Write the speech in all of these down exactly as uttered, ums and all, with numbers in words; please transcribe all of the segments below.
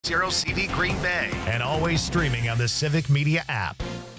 Zero C D Green Bay. And always streaming on the Civic Media app.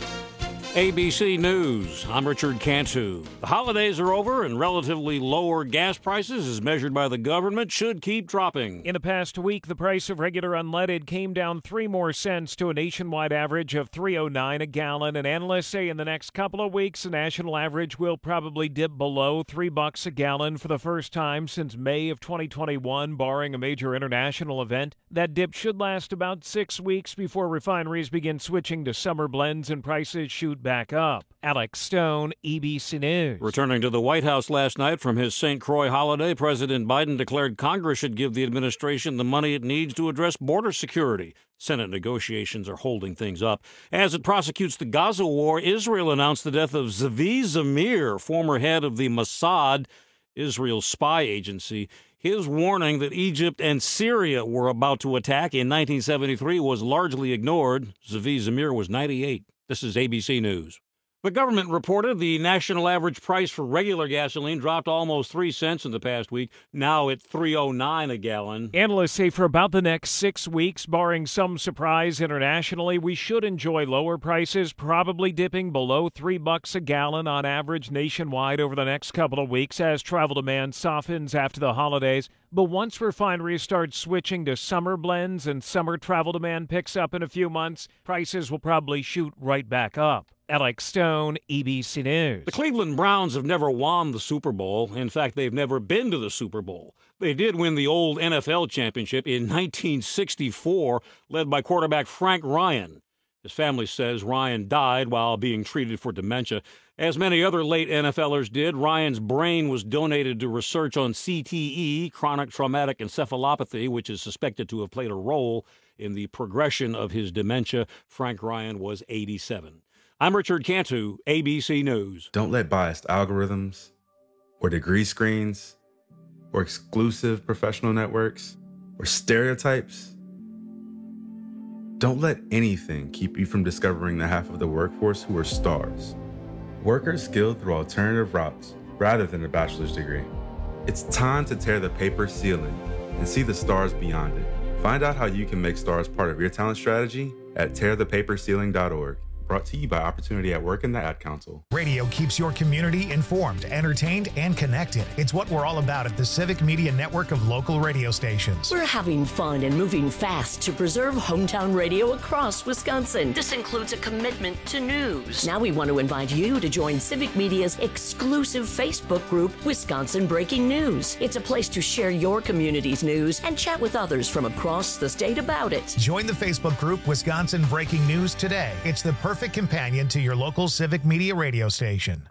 A B C News, I'm Richard Cantu. The holidays are over and relatively lower gas prices, as measured by the government, should keep dropping. In the past week, the price of regular unleaded came down three more cents to a nationwide average of three oh nine a gallon, and analysts say in the next couple of weeks, the national average will probably dip below three bucks a gallon for the first time since May of twenty twenty-one, barring a major international event. That dip should last about six weeks before refineries begin switching to summer blends and prices shoot back up. Alex Stone, A B C News. Returning to the White House last night from his Saint Croix holiday, President Biden declared Congress should give the administration the money it needs to address border security. Senate negotiations are holding things up. As it prosecutes the Gaza war, Israel announced the death of Zavi Zamir, former head of the Mossad, Israel's spy agency. His warning that Egypt and Syria were about to attack in nineteen seventy-three was largely ignored. Zavi Zamir was ninety-eight. This is A B C News. The government reported the national average price for regular gasoline dropped almost three cents in the past week, now at three oh nine a gallon. Analysts say for about the next six weeks, barring some surprise internationally, we should enjoy lower prices, probably dipping below three bucks a gallon on average nationwide over the next couple of weeks as travel demand softens after the holidays. But once refineries start switching to summer blends and summer travel demand picks up in a few months, prices will probably shoot right back up. Alex Stone, A B C News. The Cleveland Browns have never won the Super Bowl. In fact, they've never been to the Super Bowl. They did win the old N F L championship in nineteen sixty-four, led by quarterback Frank Ryan. His family says Ryan died while being treated for dementia. As many other late NFLers did, Ryan's brain was donated to research on C T E, chronic traumatic encephalopathy, which is suspected to have played a role in the progression of his dementia. Frank Ryan was eighty-seven. I'm Richard Cantu, A B C News. Don't let biased algorithms or degree screens or exclusive professional networks or stereotypes, don't let anything keep you from discovering the half of the workforce who are stars. Workers skilled through alternative routes rather than a bachelor's degree. It's time to tear the paper ceiling and see the stars beyond it. Find out how you can make stars part of your talent strategy at tear the paper ceiling dot org. Brought to you by Opportunity at Work and the Ad Council. Radio keeps your community informed, entertained, and connected. It's what we're all about at the Civic Media Network of local radio stations. We're having fun and moving fast to preserve hometown radio across Wisconsin. This includes a commitment to news. Now we want to invite you to join Civic Media's exclusive Facebook group, Wisconsin Breaking News. It's a place to share your community's news and chat with others from across the state about it. Join the Facebook group Wisconsin Breaking News today. It's the perfect companion to your local Civic Media radio station.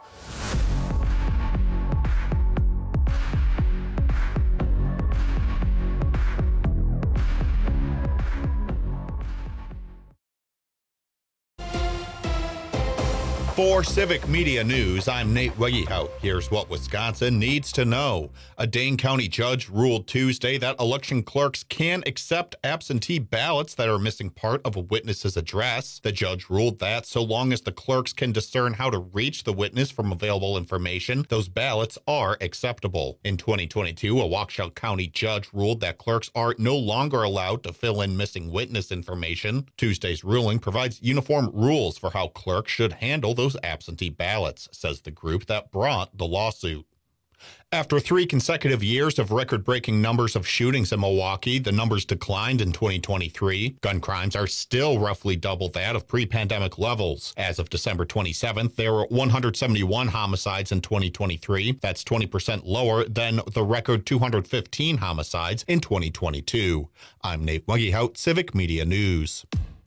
For Civic Media News, I'm Nate Wegehout. Here's what Wisconsin needs to know. A Dane County judge ruled Tuesday that election clerks can accept absentee ballots that are missing part of a witness's address. The judge ruled that so long as the clerks can discern how to reach the witness from available information, those ballots are acceptable. In twenty twenty-two, a Waukesha County judge ruled that clerks are no longer allowed to fill in missing witness information. Tuesday's ruling provides uniform rules for how clerks should handle those absentee ballots, says the group that brought the lawsuit. After three consecutive years of record-breaking numbers of shootings in Milwaukee, the numbers declined in twenty twenty-three. Gun crimes are still roughly double that of pre-pandemic levels. As of December twenty-seventh, there were one hundred seventy-one homicides in twenty twenty-three. That's twenty percent lower than the record two hundred fifteen homicides in twenty twenty-two. I'm Nate Wegehout, Civic Media News.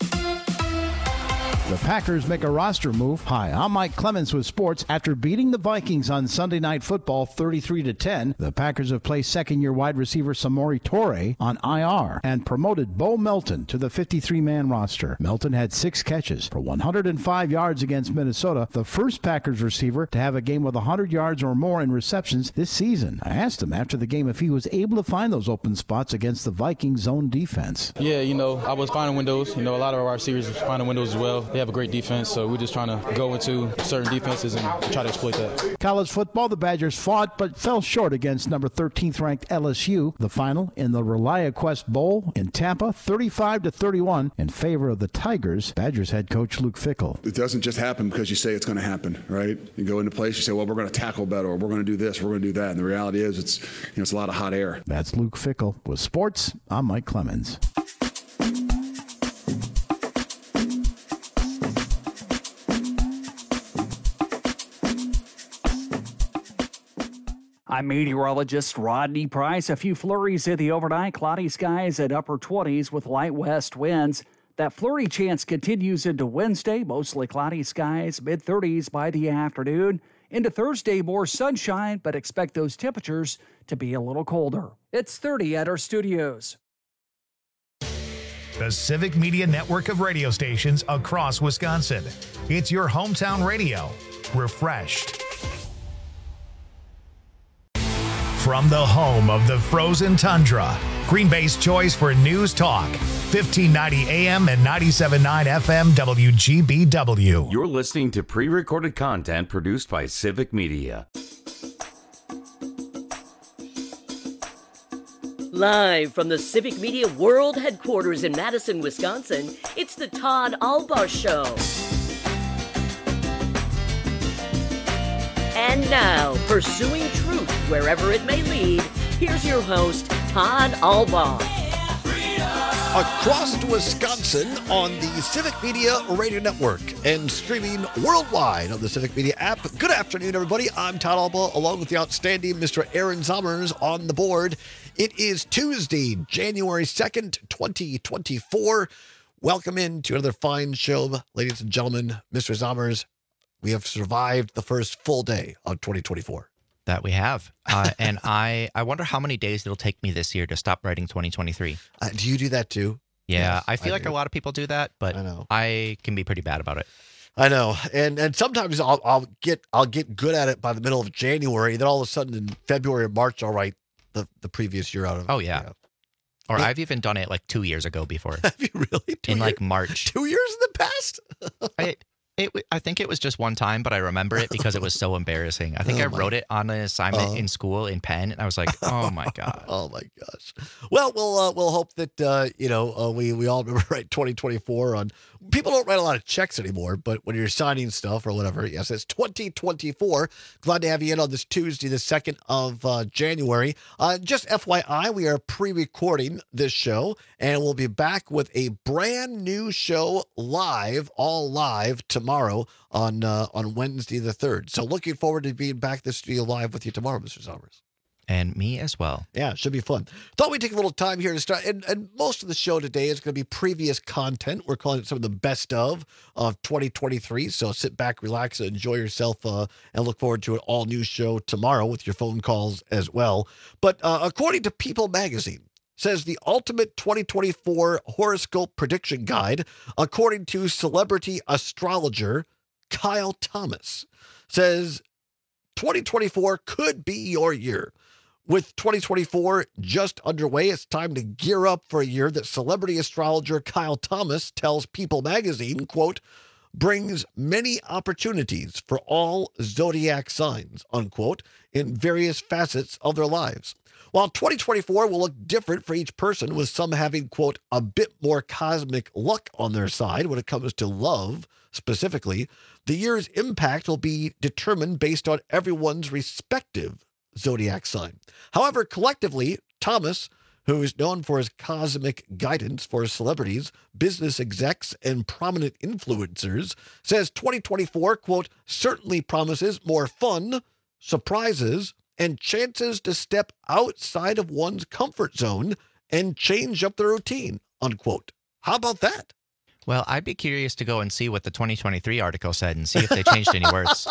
The Packers make a roster move. Hi, I'm Mike Clemens with sports. After beating the Vikings on Sunday Night Football thirty-three to ten, the Packers have placed second-year wide receiver Samori Toure on I R and promoted Bo Melton to the fifty-three man roster. Melton had six catches for one hundred five yards against Minnesota, the first Packers receiver to have a game with one hundred yards or more in receptions this season. I asked him after the game if he was able to find those open spots against the Vikings' zone defense. Yeah, you know, I was finding windows. You know, a lot of our receivers were finding windows as well. They have a great defense, so we're just trying to go into certain defenses and try to exploit that. College football, the Badgers fought but fell short against number thirteenth ranked L S U. The final in the ReliaQuest Bowl in Tampa, thirty-five to thirty-one in favor of the Tigers. Badgers head coach Luke Fickell. It doesn't just happen because you say it's going to happen, right? You go into place, you say, well, we're going to tackle better, or we're going to do this, we're going to do that. And the reality is it's, you know, it's a lot of hot air. That's Luke Fickell. With sports, I'm Mike Clemens. I'm meteorologist Rodney Price. A few flurries in the overnight, cloudy skies at upper twenties with light west winds. That flurry chance continues into Wednesday, mostly cloudy skies, mid thirties by the afternoon. Into Thursday, more sunshine, but expect those temperatures to be a little colder. It's thirty at our studios. The Civic Media network of radio stations across Wisconsin. It's your hometown radio. Refreshed. From the home of the frozen tundra, Green Bay's choice for news talk, fifteen ninety A M and ninety-seven point nine F M W G B W. You're listening to pre-recorded content produced by Civic Media. Live from the Civic Media World Headquarters in Madison, Wisconsin, it's the Todd Albaugh Show. And now, pursuing truth wherever it may lead, here's your host, Todd Albaugh. Across Wisconsin on the Civic Media Radio Network and streaming worldwide on the Civic Media app. Good afternoon, everybody. I'm Todd Albaugh, along with the outstanding Mister Aaron Zommers on the board. It is Tuesday, January second, twenty twenty-four. Welcome in to another fine show, ladies and gentlemen. Mister Zommers, we have survived the first full day of twenty twenty-four. That we have. Uh, and I, I wonder how many days it'll take me this year to stop writing twenty twenty-three. Uh, do you do that too? Yeah, Yes, I feel I like do. a lot of people do that, but I know. I can be pretty bad about it. I know, and and sometimes I'll I'll get I'll get good at it by the middle of January. Then all of a sudden in February or March, I'll write the, the previous year out of. Oh, yeah. yeah. Or Yeah. I've even done it like two years ago before. Have you really? Two in like years- March. Two years in the past. I, it, w- I think it was just one time, but I remember it because it was so embarrassing. I think Oh, I my- wrote it on an assignment Uh-huh. in school in pen, and I was like, oh my God. Oh my gosh. Well, we'll uh, we'll hope that uh, you know uh, we we all remember right twenty twenty-four on. People don't write a lot of checks anymore, but when you're signing stuff or whatever, yes, it's twenty twenty-four. Glad to have you in on this Tuesday, the second of uh, January. Uh, just F Y I, we are pre-recording this show, and we'll be back with a brand new show live, all live tomorrow on uh, on Wednesday the third. So looking forward to being back this studio live with you tomorrow, Mister Zommers. And me as well. Yeah, it should be fun. Thought we'd take a little time here to start. And, and most of the show today is going to be previous content. We're calling it some of the best of of twenty twenty-three. So sit back, relax, and enjoy yourself, uh, and look forward to an all-new show tomorrow with your phone calls as well. But uh, according to People Magazine, says the ultimate twenty twenty-four horoscope prediction guide, according to celebrity astrologer Kyle Thomas, says twenty twenty-four could be your year. With twenty twenty-four just underway, it's time to gear up for a year that celebrity astrologer Kyle Thomas tells People Magazine, quote, brings many opportunities for all zodiac signs, unquote, in various facets of their lives. While twenty twenty-four will look different for each person, with some having, quote, a bit more cosmic luck on their side when it comes to love, specifically, the year's impact will be determined based on everyone's respective zodiac sign. However, collectively, Thomas, who is known for his cosmic guidance for celebrities, business execs, and prominent influencers, says twenty twenty-four, quote, certainly promises more fun, surprises, and chances to step outside of one's comfort zone and change up their routine, unquote. How about that? Well, I'd be curious to go and see what the twenty twenty-three article said and see if they changed any words.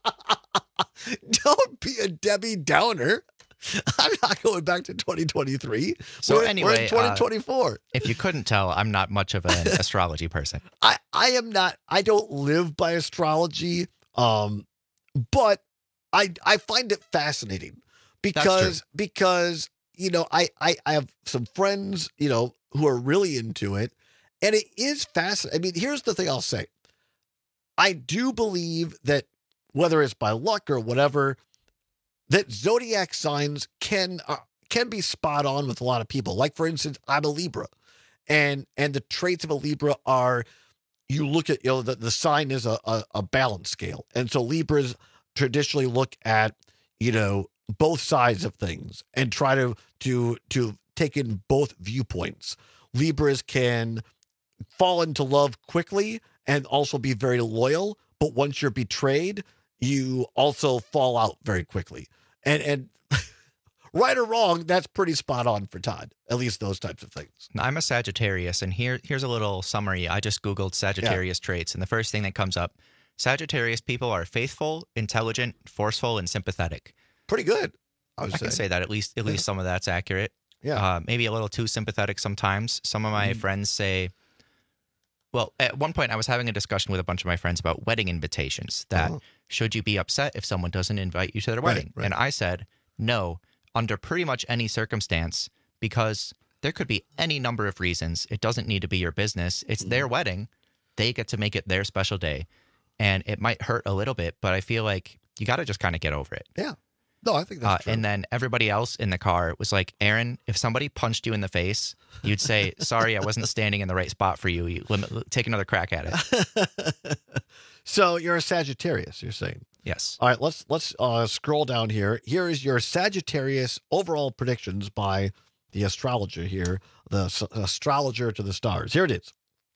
Don't be a Debbie Downer. I'm not going back to twenty twenty-three. So we're, anyway, we're in twenty twenty-four. Uh, if you couldn't tell, I'm not much of an astrology person. I, I am not, I don't live by astrology, um, but I I find it fascinating because, because, you know, I, I, I have some friends, you know, who are really into it, and it is fascinating. I mean, here's the thing I'll say. I do believe that whether it's by luck or whatever, that zodiac signs can uh, can be spot on with a lot of people. Like, for instance, I'm a Libra, and and the traits of a Libra are, you look at, you know, the, the sign is a, a, a balance scale. And so Libras traditionally look at, you know, both sides of things and try to to to take in both viewpoints. Libras can fall into love quickly and also be very loyal, but once you're betrayed, you also fall out very quickly. And and right or wrong, that's pretty spot on for Todd, at least those types of things. I'm a Sagittarius, and here here's a little summary. I just Googled Sagittarius yeah. traits, and the first thing that comes up, Sagittarius people are faithful, intelligent, forceful, and sympathetic. Pretty good, I would I say. can say that at least at Yeah. least some of that's accurate. Yeah. Uh, maybe a little too sympathetic sometimes. Some of my Mhm. friends say, well, at one point I was having a discussion with a bunch of my friends about wedding invitations, that Oh. should you be upset if someone doesn't invite you to their Right, wedding? right. And I said, no, under pretty much any circumstance, because there could be any number of reasons. It doesn't need to be your business. It's their Mm-hmm. wedding. They get to make it their special day. And it might hurt a little bit, but I feel like you got to just kind of get over it. Yeah. No, I think Uh, that's true. and then everybody else in the car was like, Aaron, if somebody punched you in the face, you'd say, sorry, I wasn't standing in the right spot for you. You limit, take another crack at it. So you're a Sagittarius, you're saying? Yes. All right, let's let's uh, scroll down here. Here is your Sagittarius overall predictions by the astrologer here, the s- astrologer to the stars. Here it is.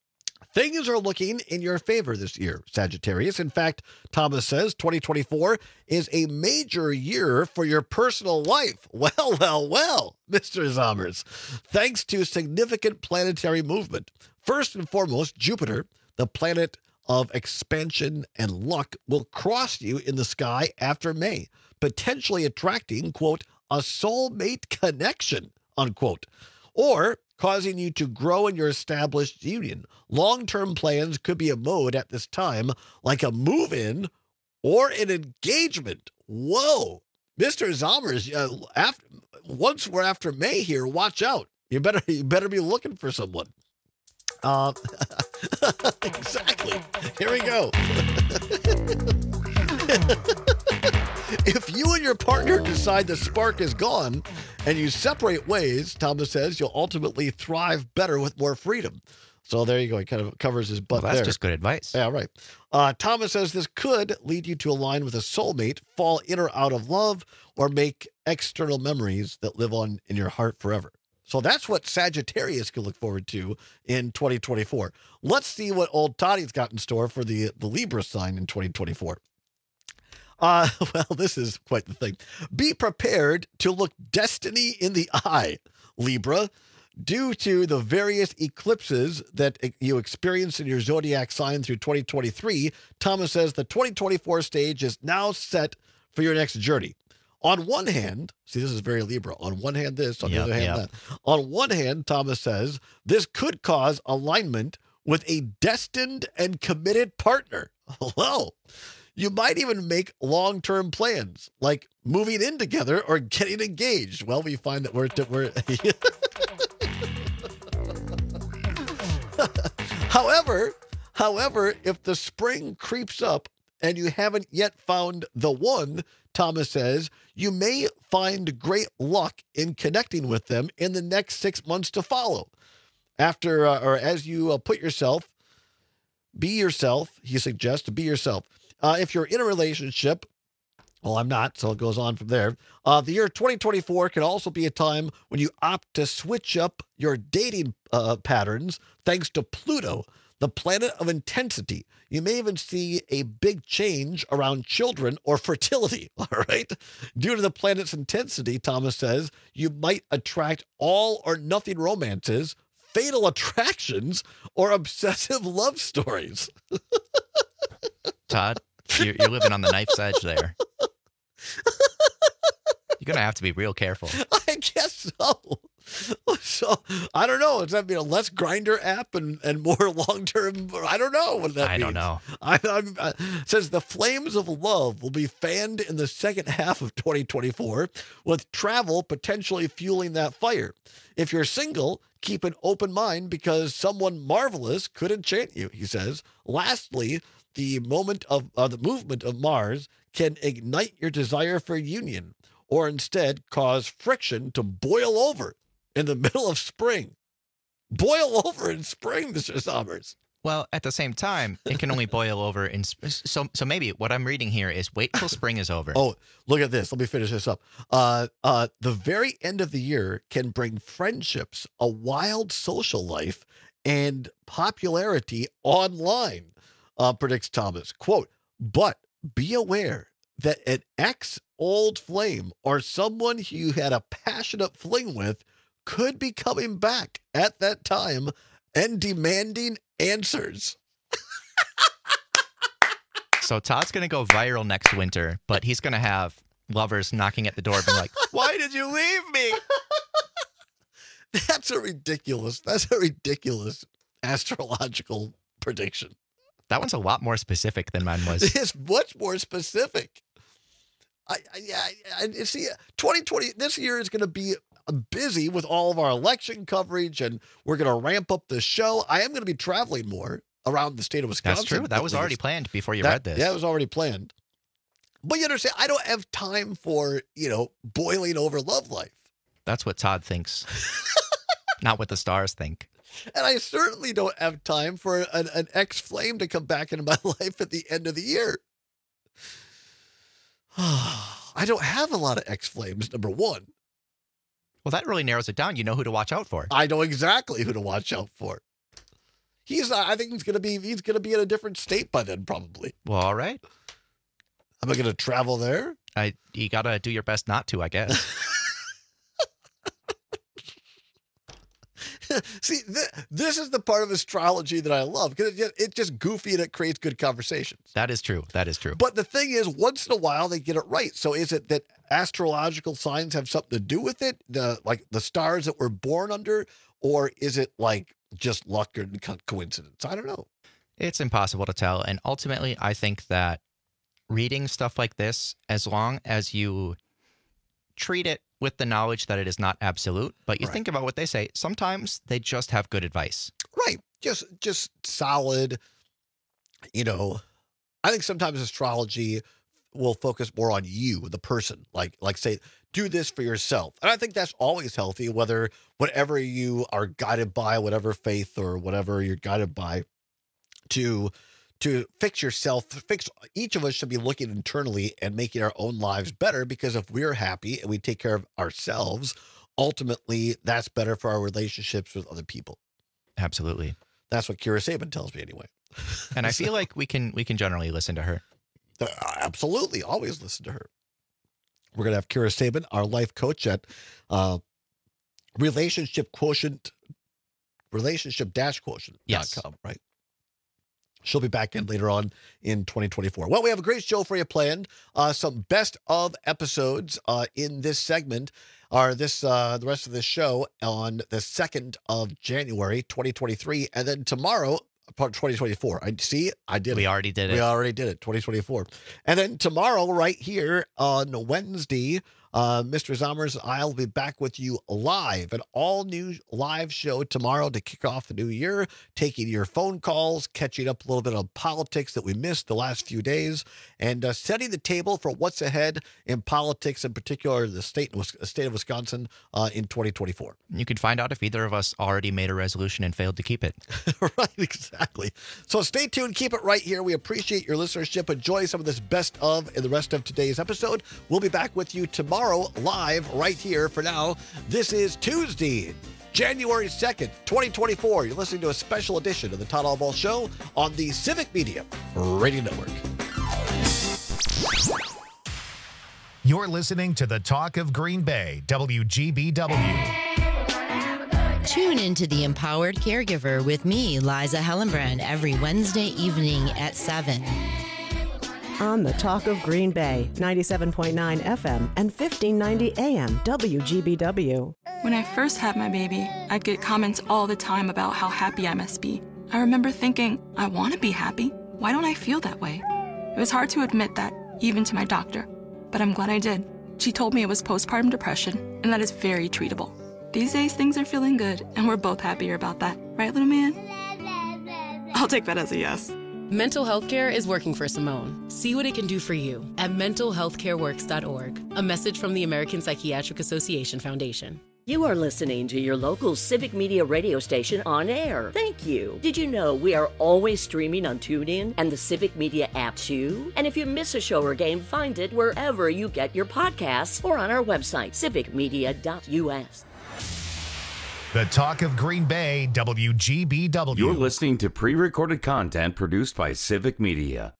Things are looking in your favor this year, Sagittarius. In fact, Thomas says twenty twenty-four is a major year for your personal life. Well, well, well, Mister Zommers. Thanks to significant planetary movement. First and foremost, Jupiter, the planet of expansion and luck, will cross you in the sky after May, potentially attracting, quote, a soulmate connection, unquote, or causing you to grow in your established union. Long-term plans could be a mode at this time, like a move-in or an engagement. Whoa. Mister Zommers, uh, after, once we're after May here, watch out. You better you better be looking for someone. Uh, exactly. Here we go. If you and your partner decide the spark is gone and you separate ways, Thomas says, you'll ultimately thrive better with more freedom. So there you go. He kind of covers his butt Well, that's there. just good advice. Yeah, right. Uh, Thomas says this could lead you to align with a soulmate, fall in or out of love, or make external memories that live on in your heart forever. So that's what Sagittarius can look forward to in twenty twenty-four. Let's see what old Toddy's got in store for the, the Libra sign in twenty twenty-four. Uh, well, this is quite the thing. Be prepared to look destiny in the eye, Libra. Due to the various eclipses that you experience in your zodiac sign through twenty twenty-three, Thomas says the twenty twenty-four stage is now set for your next journey. On one hand, see, this is very Libra. On one hand, this, on Yep, the other hand, yep. that. On one hand, Thomas says this could cause alignment with a destined and committed partner. Well, you might even make long-term plans, like moving in together or getting engaged. Well, we find that we're... we're however, however, if the spring creeps up and you haven't yet found the one, Thomas says, you may find great luck in connecting with them in the next six months to follow. After, uh, or as you uh, put yourself, be yourself, he suggests, to be yourself. Uh, if you're in a relationship, well, I'm not, so it goes on from there. Uh, the year twenty twenty-four can also be a time when you opt to switch up your dating uh, patterns thanks to Pluto, the planet of intensity. You may even see a big change around children or fertility, all right? Due to the planet's intensity, Thomas says, you might attract all or nothing romances, fatal attractions, or obsessive love stories. Todd, you're, you're living on the knife's edge there. You're going to have to be real careful. I guess so. So, I don't know. Does that mean a less Grinder app and, and more long-term? I don't know what that I means. don't know. I, I'm, uh, says the flames of love will be fanned in the second half of twenty twenty-four, with travel potentially fueling that fire. If you're single, keep an open mind because someone marvelous could enchant you, he says. Lastly, the moment of uh, the movement of Mars can ignite your desire for union, or instead cause friction to boil over in the middle of spring. Boil over in spring, Mister Sommers. Well, at the same time, it can only boil over in sp- so so maybe what I'm reading here is wait till spring is over. Oh, look at this. Let me finish this up. Uh, uh, the very end of the year can bring friendships, a wild social life, and popularity online, uh, predicts Thomas. Quote, but be aware that an ex-old flame or someone who you had a passionate fling with could be coming back at that time and demanding answers. So Todd's going to go viral next winter, but he's going to have lovers knocking at the door being like, why did you leave me? That's a ridiculous, that's a ridiculous astrological prediction. That one's a lot more specific than mine was. It is much more specific. I, I, I, I see, twenty twenty, this year is going to be busy with all of our election coverage, and we're going to ramp up the show. I am going to be traveling more around the state of Wisconsin. That's true. That was already planned before you that, read this. Yeah, it was already planned. But you understand, I don't have time for, you know, boiling over love life. That's what Todd thinks. Not what the stars think. And I certainly don't have time for an, an ex-flame to come back into my life at the end of the year. I don't have a lot of ex-flames, number one. Well, that really narrows it down. You know who to watch out for. I know exactly who to watch out for. He's not, I think he's gonna be he's gonna be in a different state by then, probably. Well, all right. Am I gonna travel there? I you gotta do your best not to, I guess. See, th- this is the part of astrology that I love, because it, it's just goofy and it creates good conversations. That is true. That is true. But the thing is, once in a while, they get it right. So is it that astrological signs have something to do with it, the like the stars that we're born under, or is it like just luck or co- coincidence? I don't know. It's impossible to tell. And ultimately, I think that reading stuff like this, as long as you treat it with the knowledge that it is not absolute, but you Right. think about what they say, sometimes they just have good advice. Right. Just just solid, you know. I think sometimes astrology will focus more on you, the person. Like like say, do this for yourself. And I think that's always healthy, whether whatever you are guided by, whatever faith or whatever you're guided by, to to fix yourself, fix each of us should be looking internally and making our own lives better, because if we're happy and we take care of ourselves, ultimately that's better for our relationships with other people. Absolutely. That's what Kira Sabin tells me anyway. And I feel like we can we can generally listen to her. Uh, absolutely. Always listen to her. We're going to have Kira Sabin, our life coach at uh, relationship quotient, relationship dash quotient dot com, Yes. right? She'll be back in later on in twenty twenty-four. Well, we have a great show for you planned. Uh, some best of episodes uh, in this segment are this uh, the rest of this show on the second of January, twenty twenty-three. And then tomorrow, part twenty twenty-four. I see. I did We it. already did it. We already did it. twenty twenty-four. And then tomorrow, right here on Wednesday, uh, Mister Zommers and I will be back with you live, an all new live show tomorrow to kick off the new year, taking your phone calls, catching up a little bit on politics that we missed the last few days, and uh, setting the table for what's ahead in politics, in particular the state, the state of Wisconsin uh, in twenty twenty-four. You can find out if either of us already made a resolution and failed to keep it. Right, exactly. So stay tuned. Keep it right here. We appreciate your listenership. Enjoy some of this best of in the rest of today's episode. We'll be back with you tomorrow live right here. For now, this is Tuesday, January second, twenty twenty-four. You're listening to a special edition of the Todd Allball Show on the Civic Media Radio Network. You're listening to the Talk of Green Bay, W G B W. Tune into The Empowered Caregiver with me, Liza Hellenbrand, every Wednesday evening at seven. On the Talk of Green Bay, ninety-seven point nine F M and fifteen ninety A M W G B W. When I first had my baby, I'd get comments all the time about how happy I must be. I remember thinking, I want to be happy. Why don't I feel that way? It was hard to admit that, even to my doctor. But I'm glad I did. She told me it was postpartum depression, and that is very treatable. These days, things are feeling good, and we're both happier about that. Right, little man? I'll take that as a yes. Mental health care is working for Simone. See what it can do for you at mental health care works dot org. A message from the American Psychiatric Association Foundation. You are listening to your local Civic Media radio station on air. Thank you. Did you know we are always streaming on TuneIn and the Civic Media app too? And if you miss a show or game, find it wherever you get your podcasts or on our website, civic media dot u s. The Talk of Green Bay, W G B W. You're listening to pre-recorded content produced by Civic Media.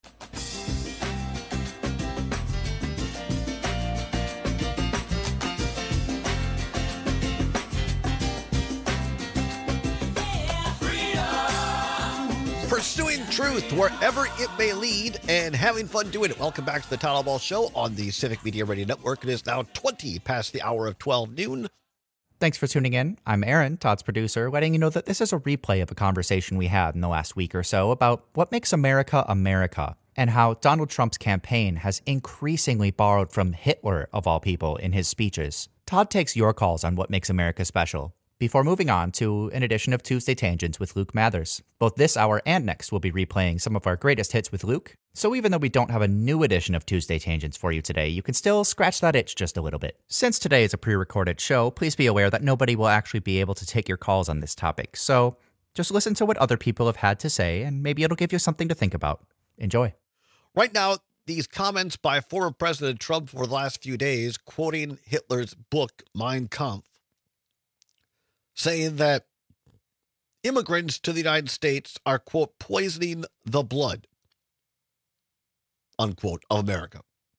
Pursuing truth wherever it may lead and having fun doing it. Welcome back to the Todd Ball Show on the Civic Media Radio Network. It is now twenty past the hour of twelve noon. Thanks for tuning in. I'm Aaron, Todd's producer, letting you know that this is a replay of a conversation we had in the last week or so about what makes America America and how Donald Trump's campaign has increasingly borrowed from Hitler, of all people, in his speeches. Todd takes your calls on what makes America special, before moving on to an edition of Tuesday Tangents with Luke Mathers. Both this hour and next we'll be replaying some of our greatest hits with Luke. So even though we don't have a new edition of Tuesday Tangents for you today, you can still scratch that itch just a little bit. Since today is a pre-recorded show, please be aware that nobody will actually be able to take your calls on this topic. So just listen to what other people have had to say, and maybe it'll give you something to think about. Enjoy. Right now, these comments by former President Trump for the last few days, quoting Hitler's book, Mein Kampf, saying that immigrants to the United States are, quote, poisoning the blood, unquote, of America.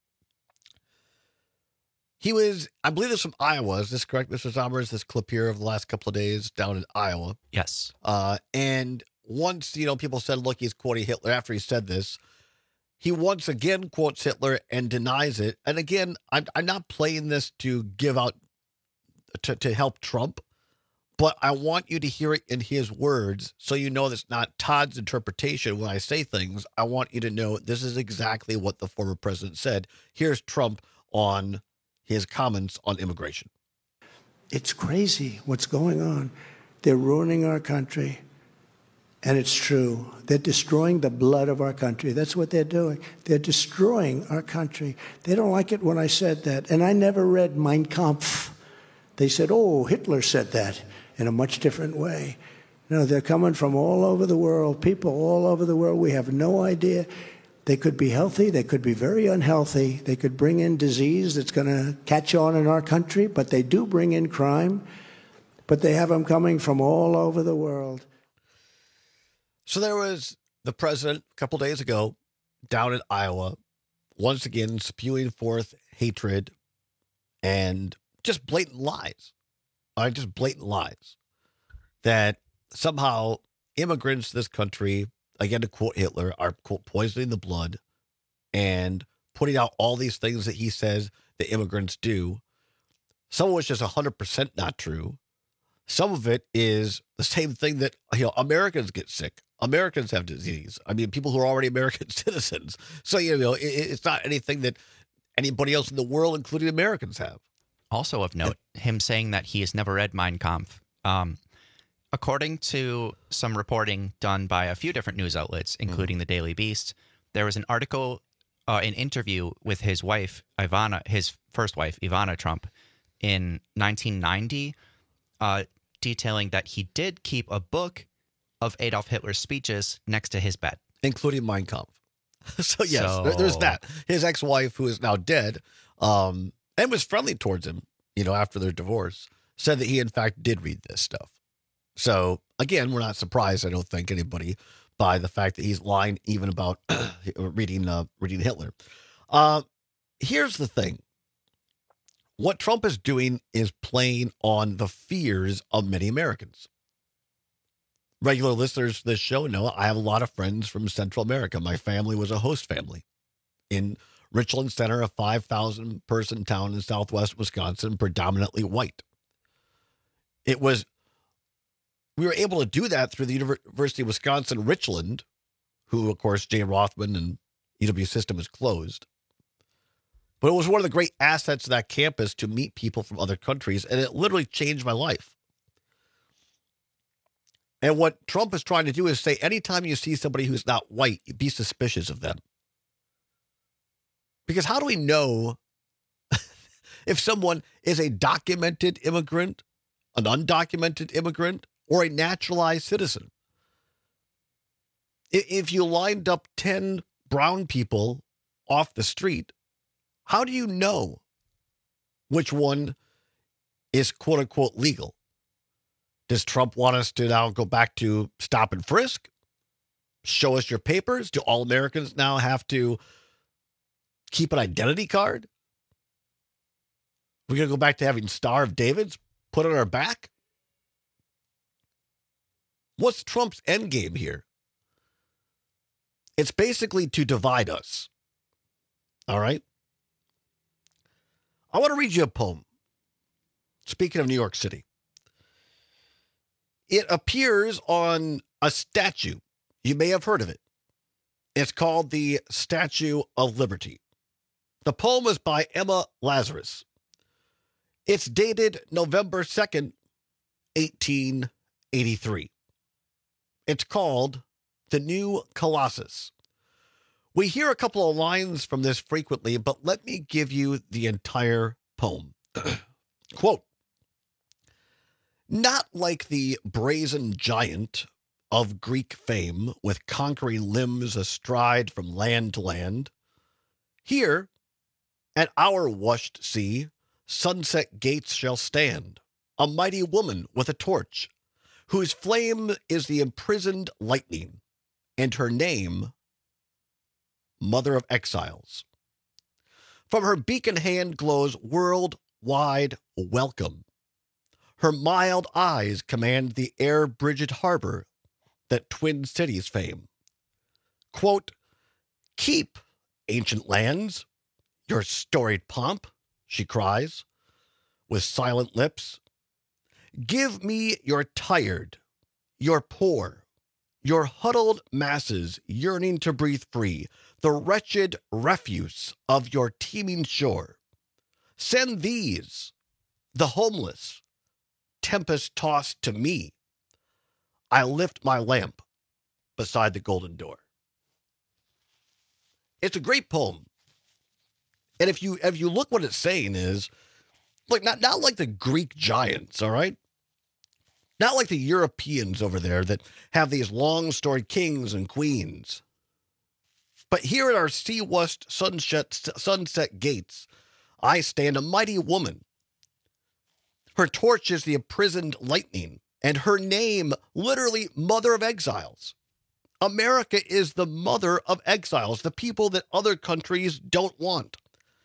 He was, I believe this from Iowa. Is this correct, Mister Sommers? This clip here of the last couple of days down in Iowa. Yes. Uh, and once, you know, people said, look, he's quoting Hitler. After he said this, he once again quotes Hitler and denies it. And again, I'm, I'm not playing this to give out, to, to help Trump. But I want you to hear it in his words so you know that's not Todd's interpretation when I say things. I want you to know this is exactly what the former president said. Here's Trump on his comments on immigration. It's crazy what's going on. They're ruining our country. And it's true. They're destroying the blood of our country. That's what they're doing. They're destroying our country. They don't like it when I said that. And I never read Mein Kampf. They said, oh, Hitler said that. In a much different way. You know, they're coming from all over the world, people all over the world. We have no idea. They could be healthy. They could be very unhealthy. They could bring in disease that's going to catch on in our country, but they do bring in crime. But they have them coming from all over the world. So there was the president a couple days ago down in Iowa, once again spewing forth hatred and just blatant lies. Are just blatant lies that somehow immigrants to this country, again, to quote Hitler, are, quote, poisoning the blood and putting out all these things that he says that immigrants do. Some of which is one hundred percent not true. Some of it is the same thing that, you know, Americans get sick. Americans have disease. I mean, people who are already American citizens. So, you know, it, it's not anything that anybody else in the world, including Americans, have. Also of note, him saying that he has never read Mein Kampf. Um, according to some reporting done by a few different news outlets, including mm-hmm. the Daily Beast, there was an article, uh, an interview with his wife, Ivana, his first wife, Ivana Trump, in nineteen ninety, uh, detailing that he did keep a book of Adolf Hitler's speeches next to his bed. Including Mein Kampf. So, yes, So- there, there's that. His ex-wife, who is now dead, um, and was friendly towards him, you know, after their divorce, said that he, in fact, did read this stuff. So, again, we're not surprised, I don't think, anybody, by the fact that he's lying even about reading uh, reading Hitler. Uh, here's the thing. What Trump is doing is playing on the fears of many Americans. Regular listeners to this show know I have a lot of friends from Central America. My family was a host family in Richland Center, a five thousand person town in southwest Wisconsin, predominantly white. It was, we were able to do that through the University of Wisconsin-Richland, who, of course, Jay Rothman and U W system is closed. But it was one of the great assets of that campus to meet people from other countries, and it literally changed my life. And what Trump is trying to do is say anytime you see somebody who's not white, be suspicious of them. Because how do we know if someone is a documented immigrant, an undocumented immigrant, or a naturalized citizen? If you lined up ten brown people off the street, how do you know which one is quote unquote legal? Does Trump want us to now go back to stop and frisk? Show us your papers? Do all Americans now have to keep an identity card? We're going to go back to having Star of Davids put on our back? What's Trump's end game here? It's basically to divide us. All right? I want to read you a poem. Speaking of New York City. It appears on a statue. You may have heard of it. It's called the Statue of Liberty. The poem is by Emma Lazarus. It's dated November second, eighteen eighty-three. It's called The New Colossus. We hear a couple of lines from this frequently, but let me give you the entire poem. Quote, "Not like the brazen giant of Greek fame, with conquering limbs astride from land to land. Here, at our washed sea, sunset gates shall stand, a mighty woman with a torch, whose flame is the imprisoned lightning, and her name, Mother of Exiles. From her beacon hand glows world-wide welcome. Her mild eyes command the air-bridged harbor that twin cities fame. Quote, keep, ancient lands, your storied pomp, she cries, with silent lips. Give me your tired, your poor, your huddled masses yearning to breathe free, the wretched refuse of your teeming shore. Send these, the homeless, tempest-tossed to me. I lift my lamp beside the golden door." It's a great poem. And if you if you look what it's saying is, look, not, not like the Greek giants, all right? Not like the Europeans over there that have these long-storied kings and queens. But here at our sea-washed sunset, sunset gates, I stand a mighty woman. Her torch is the imprisoned lightning, and her name, literally, Mother of Exiles. America is the mother of exiles, the people that other countries don't want.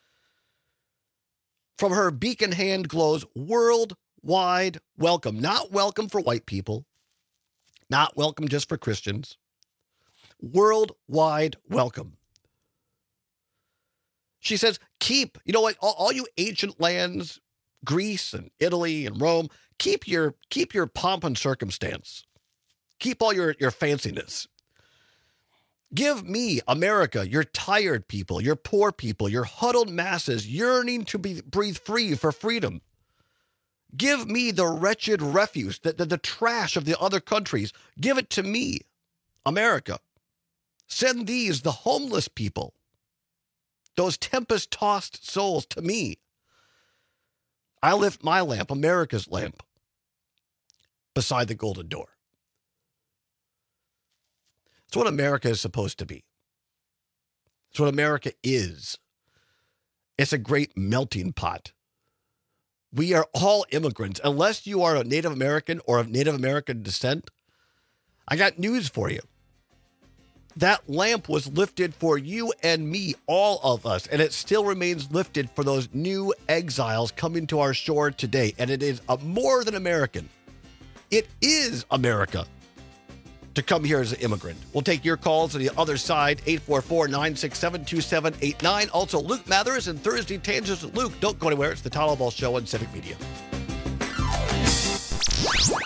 From her beacon hand glows worldwide welcome. Not welcome for white people. Not welcome just for Christians. Worldwide welcome. She says, keep, you know what, all, all you ancient lands, Greece and Italy and Rome, keep your keep your pomp and circumstance. Keep all your, your fanciness. Give me, America, your tired people, your poor people, your huddled masses yearning to be, breathe free for freedom. Give me the wretched refuse, the, the, the trash of the other countries. Give it to me, America. Send these, the homeless people, those tempest-tossed souls, to me. I lift my lamp, America's lamp, beside the golden door. It's what America is supposed to be. It's what America is. It's a great melting pot. We are all immigrants. Unless you are a Native American or of Native American descent, I got news for you. That lamp was lifted for you and me, all of us, and it still remains lifted for those new exiles coming to our shore today. And it is a more than American. It is America to come here as an immigrant. We'll take your calls on the other side, eight four four, nine six seven, two seven eight nine. Also, Luke Mathers and Thursday Tangents with Luke. Don't go anywhere. It's the Tyler Ball Show on Civic Media.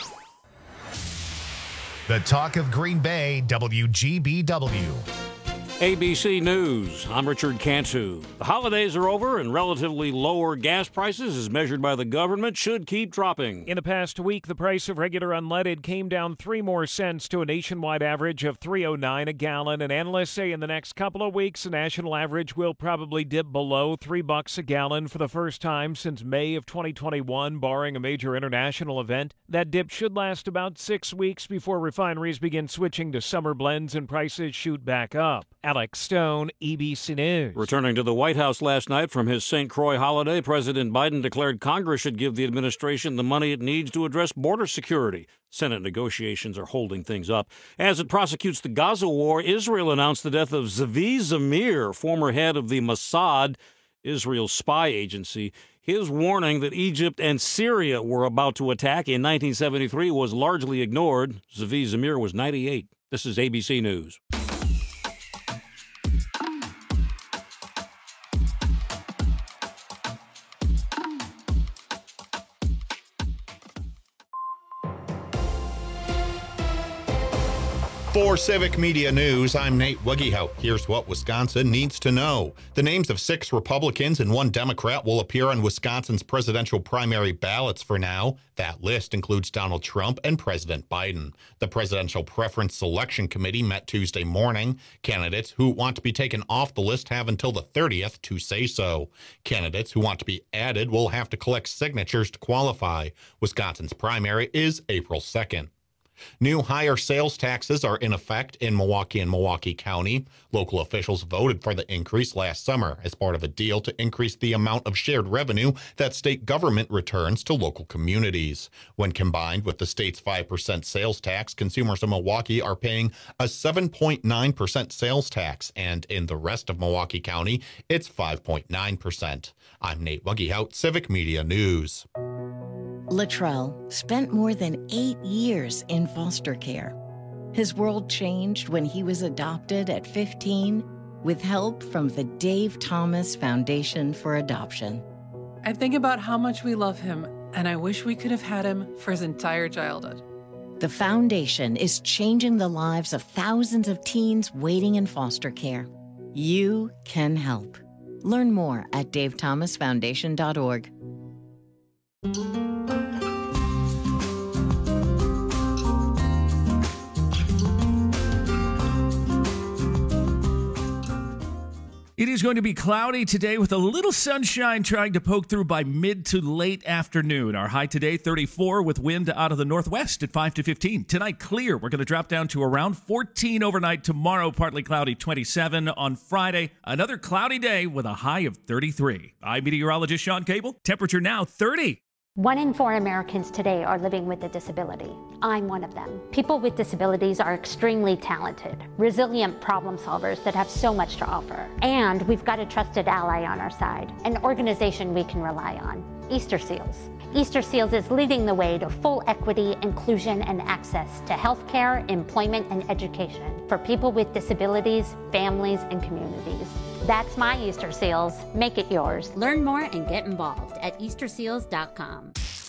The talk of Green Bay, W G B W. A B C News, I'm Richard Cantu. The holidays are over and relatively lower gas prices as measured by the government should keep dropping. In the past week, the price of regular unleaded came down three more cents to a nationwide average of three oh nine a gallon, and analysts say in the next couple of weeks, the national average will probably dip below three bucks a gallon for the first time since May of twenty twenty-one, barring a major international event. That dip should last about six weeks before refineries begin switching to summer blends and prices shoot back up. Alex Stone, A B C News. Returning to the White House last night from his Saint Croix holiday, President Biden declared Congress should give the administration the money it needs to address border security. Senate negotiations are holding things up. As it prosecutes the Gaza war, Israel announced the death of Zavi Zamir, former head of the Mossad, Israel's spy agency. His warning that Egypt and Syria were about to attack in nineteen seventy-three was largely ignored. Zavi Zamir was ninety-eight. This is A B C News. For Civic Media News, I'm Nate Wuggehout. Here's what Wisconsin needs to know. The names of six Republicans and one Democrat will appear on Wisconsin's presidential primary ballots for now. That list includes Donald Trump and President Biden. The Presidential Preference Selection Committee met Tuesday morning. Candidates who want to be taken off the list have until the thirtieth to say so. Candidates who want to be added will have to collect signatures to qualify. Wisconsin's primary is April second. New higher sales taxes are in effect in Milwaukee and Milwaukee County. Local officials voted for the increase last summer as part of a deal to increase the amount of shared revenue that state government returns to local communities. When combined with the state's five percent sales tax, consumers in Milwaukee are paying a seven point nine percent sales tax, and in the rest of Milwaukee County, it's five point nine percent. I'm Nate Wuggehout, Civic Media News. Latrell spent more than eight years in foster care. His world changed when he was adopted at fifteen with help from the Dave Thomas Foundation for Adoption. I think about how much we love him, and I wish we could have had him for his entire childhood. The foundation is changing the lives of thousands of teens waiting in foster care. You can help. Learn more at dave thomas foundation dot org. It is going to be cloudy today with a little sunshine trying to poke through by mid to late afternoon. Our high today, thirty-four, with wind out of the northwest at five to fifteen. Tonight, clear. We're going to drop down to around fourteen overnight. Tomorrow, partly cloudy, twenty-seven. On Friday, another cloudy day with a high of thirty-three. I'm meteorologist Sean Cable. Temperature now, thirty. One in four Americans today are living with a disability. I'm one of them. People with disabilities are extremely talented, resilient problem solvers that have so much to offer. And we've got a trusted ally on our side, an organization we can rely on, Easter Seals. Easter Seals is leading the way to full equity, inclusion, and access to healthcare, employment, and education for people with disabilities, families, and communities. That's my Easter Seals. Make it yours. Learn more and get involved at easter seals dot com.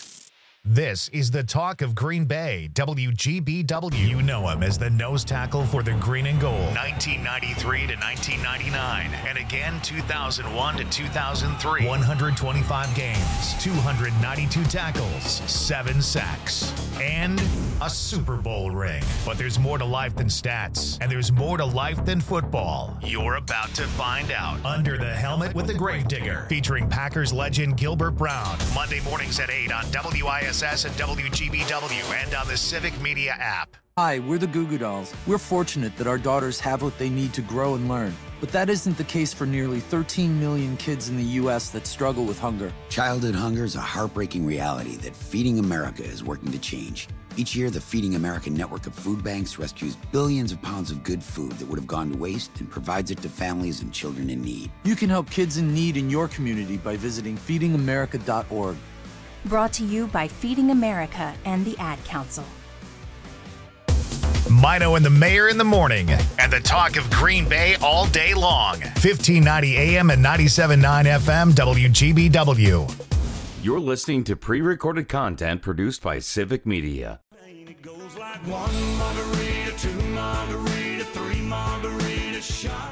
This is the talk of Green Bay, W G B W. You know him as the nose tackle for the Green and Gold. nineteen ninety-three to nineteen ninety-nine, and again two thousand one to two thousand three. one hundred twenty-five games, two hundred ninety-two tackles, seven sacks, and a Super Bowl ring. But there's more to life than stats, and there's more to life than football. You're about to find out. Under the Helmet with the Gravedigger, featuring Packers legend Gilbert Brown. Monday mornings at eight on W I S and W G B W and on the Civic Media app. Hi, we're the Goo Goo Dolls. We're fortunate that our daughters have what they need to grow and learn. But that isn't the case for nearly thirteen million kids in the U S that struggle with hunger. Childhood hunger is a heartbreaking reality that Feeding America is working to change. Each year, the Feeding America network of food banks rescues billions of pounds of good food that would have gone to waste and provides it to families and children in need. You can help kids in need in your community by visiting feeding america dot org. Brought to you by Feeding America and the Ad Council. Mino and the Mayor in the morning, and the talk of Green Bay all day long. fifteen ninety A M and ninety-seven point nine F M W G B W. You're listening to pre-recorded content produced by Civic Media. It goes like one margarita, two margarita, three margarita shots.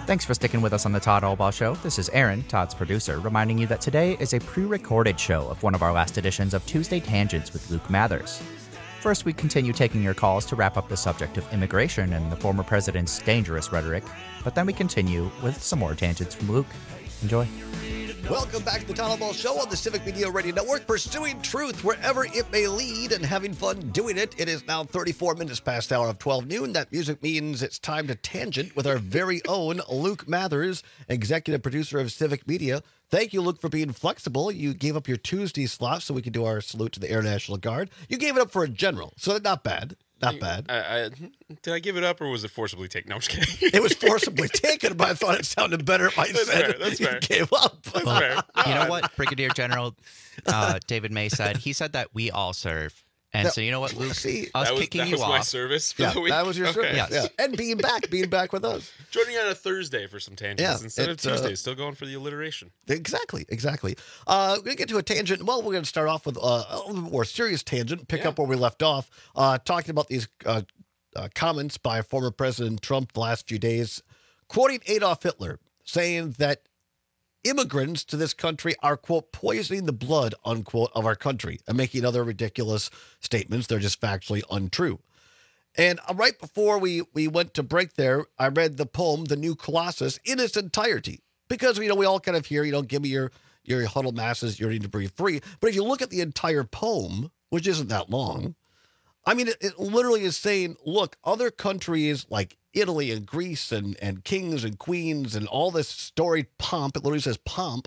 Thanks for sticking with us on the Todd Albaugh Show. This is Aaron, Todd's producer, reminding you that today is a pre-recorded show of one of our last editions of Tuesday Tangents with Luke Mathers. First, we continue taking your calls to wrap up the subject of immigration and the former president's dangerous rhetoric, but then we continue with some more tangents from Luke. Enjoy. Welcome back to the Todd Albaugh Show on the Civic Media Radio Network, pursuing truth wherever it may lead and having fun doing it. It is now thirty-four minutes past the hour of twelve noon. That music means it's time to tangent with our very own Luke Mathers, executive producer of Civic Media. Thank you, Luke, for being flexible. You gave up your Tuesday slot so we could do our salute to the Air National Guard. You gave it up for a general, so not bad. Not bad. I, I, did I give it up, or was it forcibly taken? No, I'm just kidding. It was forcibly taken, but I thought it sounded better if I That's said fair, that's you fair. gave up. That's Well, fair. You know what Brigadier General uh, David May said? He said that we all serve. And That- so you know what, Luke? See, us that was, kicking that you was off. my service for Yeah, the week. that was your Okay. service. Yes. Yeah. And being back, being back with us. Joining on a Thursday for some tangents Yeah, instead of it, uh, Tuesday. Still going for the alliteration. Exactly, exactly. Uh, we're going to get to a tangent. Well, we're going to start off with uh, a little bit more serious tangent, pick Yeah. up where we left off, uh, talking about these uh, uh, comments by former President Trump the last few days, quoting Adolf Hitler, saying that immigrants to this country are, quote, poisoning the blood, unquote, of our country, and making other ridiculous statements. They're just factually untrue. And uh, right before we, we went to break there, I read the poem, The New Colossus, in its entirety. Because, you know, we all kind of hear, you know, give me your, your huddled masses, you need to breathe free. But if you look at the entire poem, which isn't that long, I mean, it, it literally is saying, look, other countries like Italy and Greece and, and kings and queens and all this storied pomp, it literally says pomp,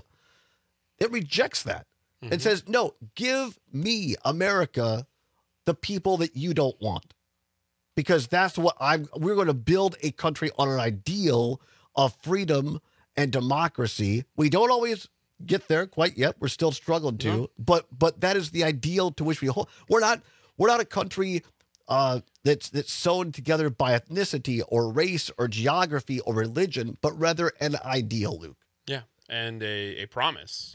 it rejects that. Mm-hmm. It says, no, give me, America, the people that you don't want. Because that's what I'm, we're going to build a country on an ideal of freedom and democracy. We don't always get there quite yet. We're still struggling to, No. but, but that is the ideal to which we hold. We're not, we're not a country uh, that's, that's sewn together by ethnicity or race or geography or religion, but rather an ideal, Luke. Yeah, and a, a promise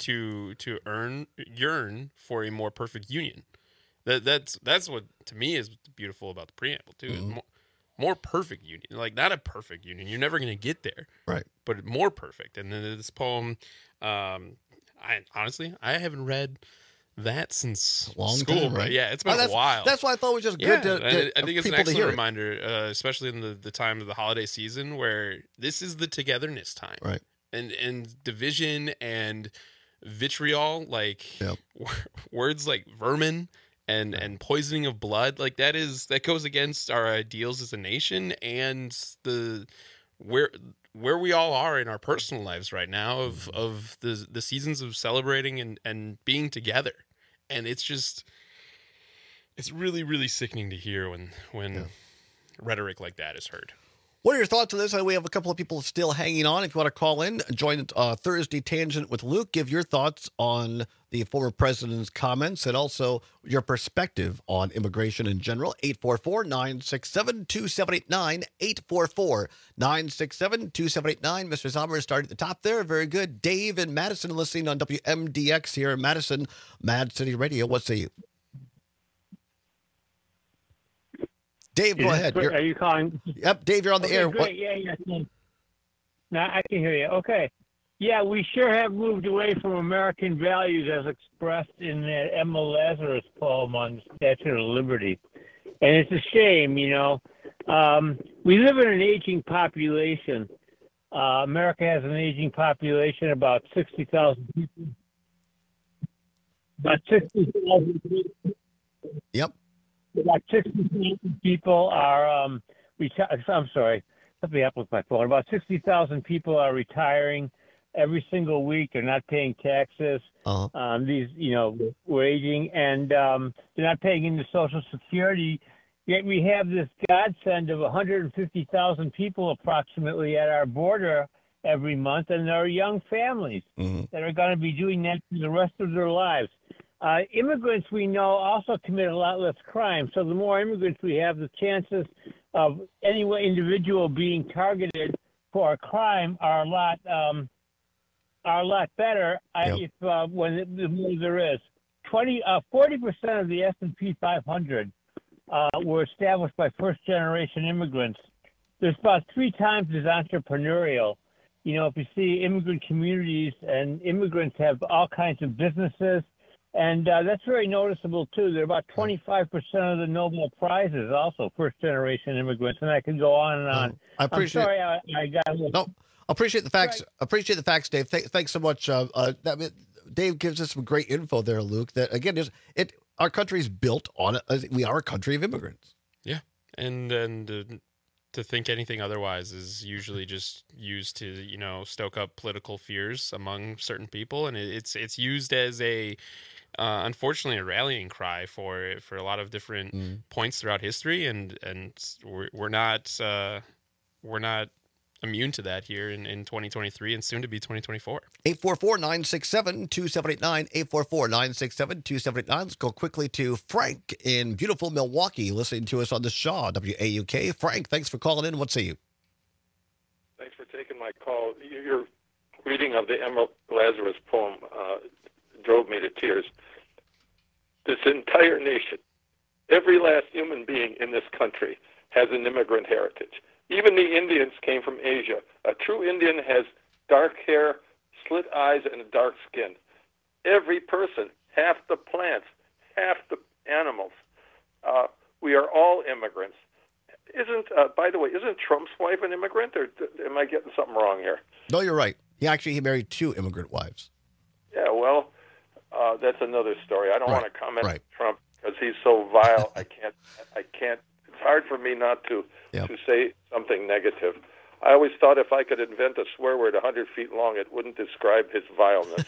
to to earn yearn for a more perfect union. That that's that's what to me is beautiful about the preamble too. Mm-hmm. More, more perfect union, like not a perfect union. You're never going to get there, right? But more perfect. And then this poem, um, I honestly I haven't read that since Long school, time, right? Yeah, it's been Oh, that's, a while. That's why I thought it was just Yeah, good to, I- to I think it's an people to excellent hear it. reminder, uh, especially in the, the time of the holiday season where this is the togetherness time. Right. And and division and vitriol, like Yep. words like vermin and, and poisoning of blood, like that is that goes against our ideals as a nation and the where where we all are in our personal lives right now of, of the the seasons of celebrating and, and being together. And it's just it's really, really sickening to hear when when Yeah. rhetoric like that is heard. What are your thoughts on this? We have a couple of people still hanging on. If you want to call in, join uh, Thursday Tangent with Luke. Give your thoughts on the former president's comments and also your perspective on immigration in general. eight four four, nine six seven, two seven eight nine, eight four four, nine six seven, two seven eight nine. Mister Sommer started at the top there. Very good. Dave in Madison listening on W M D X here in Madison, Mad City Radio. What's the... Dave, go Is this ahead. great? You're- Are you calling? Yep, Dave, you're on the Okay, air. Great. What- Yeah, yeah. thanks. Now I can hear you. Okay. Yeah, we sure have moved away from American values as expressed in that Emma Lazarus poem on the Statue of Liberty. And it's a shame, you know. Um, we live in an aging population. Uh, America has an aging population, about sixty thousand people. About sixty thousand people. Yep. About sixty thousand people are, um, reti- I'm sorry, something happened with my phone. About sixty thousand people are retiring every single week. They're not paying taxes. Uh-huh. Um, these, you know, we're aging, and um, they're not paying into Social Security. Yet we have this godsend of one hundred fifty thousand people approximately at our border every month, and there are young families Mm-hmm. that are going to be doing that for the rest of their lives. Uh, immigrants, we know, also commit a lot less crime. So the more immigrants we have, the chances of any individual being targeted for a crime are a lot um, are a lot better. I, Yep. if uh, when it, the more there is, twenty, uh, forty percent of the S and P five hundred uh, were established by first generation immigrants. there's about three times as entrepreneurial. You know, if you see immigrant communities and immigrants have all kinds of businesses, and uh, that's very noticeable too. They're about twenty-five percent of the Nobel Prizes, also first-generation immigrants, and I can go on and on. I appreciate. I'm sorry, I, I got a little. No, appreciate the facts. Right. Appreciate the facts, Dave. Th- thanks so much. Uh, uh, that, Dave gives us some great info there, Luke. That again is it. Our country's built on it. We are a country of immigrants. Yeah, and and. Uh, To think anything otherwise is usually just used to, you know, stoke up political fears among certain people, and it's it's used as a, uh, unfortunately, a rallying cry for for a lot of different mm. points throughout history, and and we're we're not uh, we're not immune to that here in, in twenty twenty-three and soon to be twenty twenty-four. eight four four, nine six seven, two seven eight nine, eight four four, nine six seven, two seven eight nine. Let's go quickly to Frank in beautiful Milwaukee, listening to us on the Shaw, W A U K. Frank, thanks for calling in. What say you? Thanks for taking my call. Your reading of the Emma Lazarus poem uh, drove me to tears. This entire nation, every last human being in this country has an immigrant heritage. Even the Indians came from Asia. A true Indian has dark hair, slit eyes, and a dark skin. Every person, half the plants, half the animals, uh, we are all immigrants. Isn't, uh, by the way, isn't Trump's wife an immigrant, or am I getting something wrong here? No, you're right. He actually he married two immigrant wives. Yeah, well, uh, that's another story. I don't right. want to comment right. on Trump because he's so vile. I can't. I can't. It's hard for me not to yep. to say something negative. I always thought if I could invent a swear word one hundred feet long, it wouldn't describe his vileness.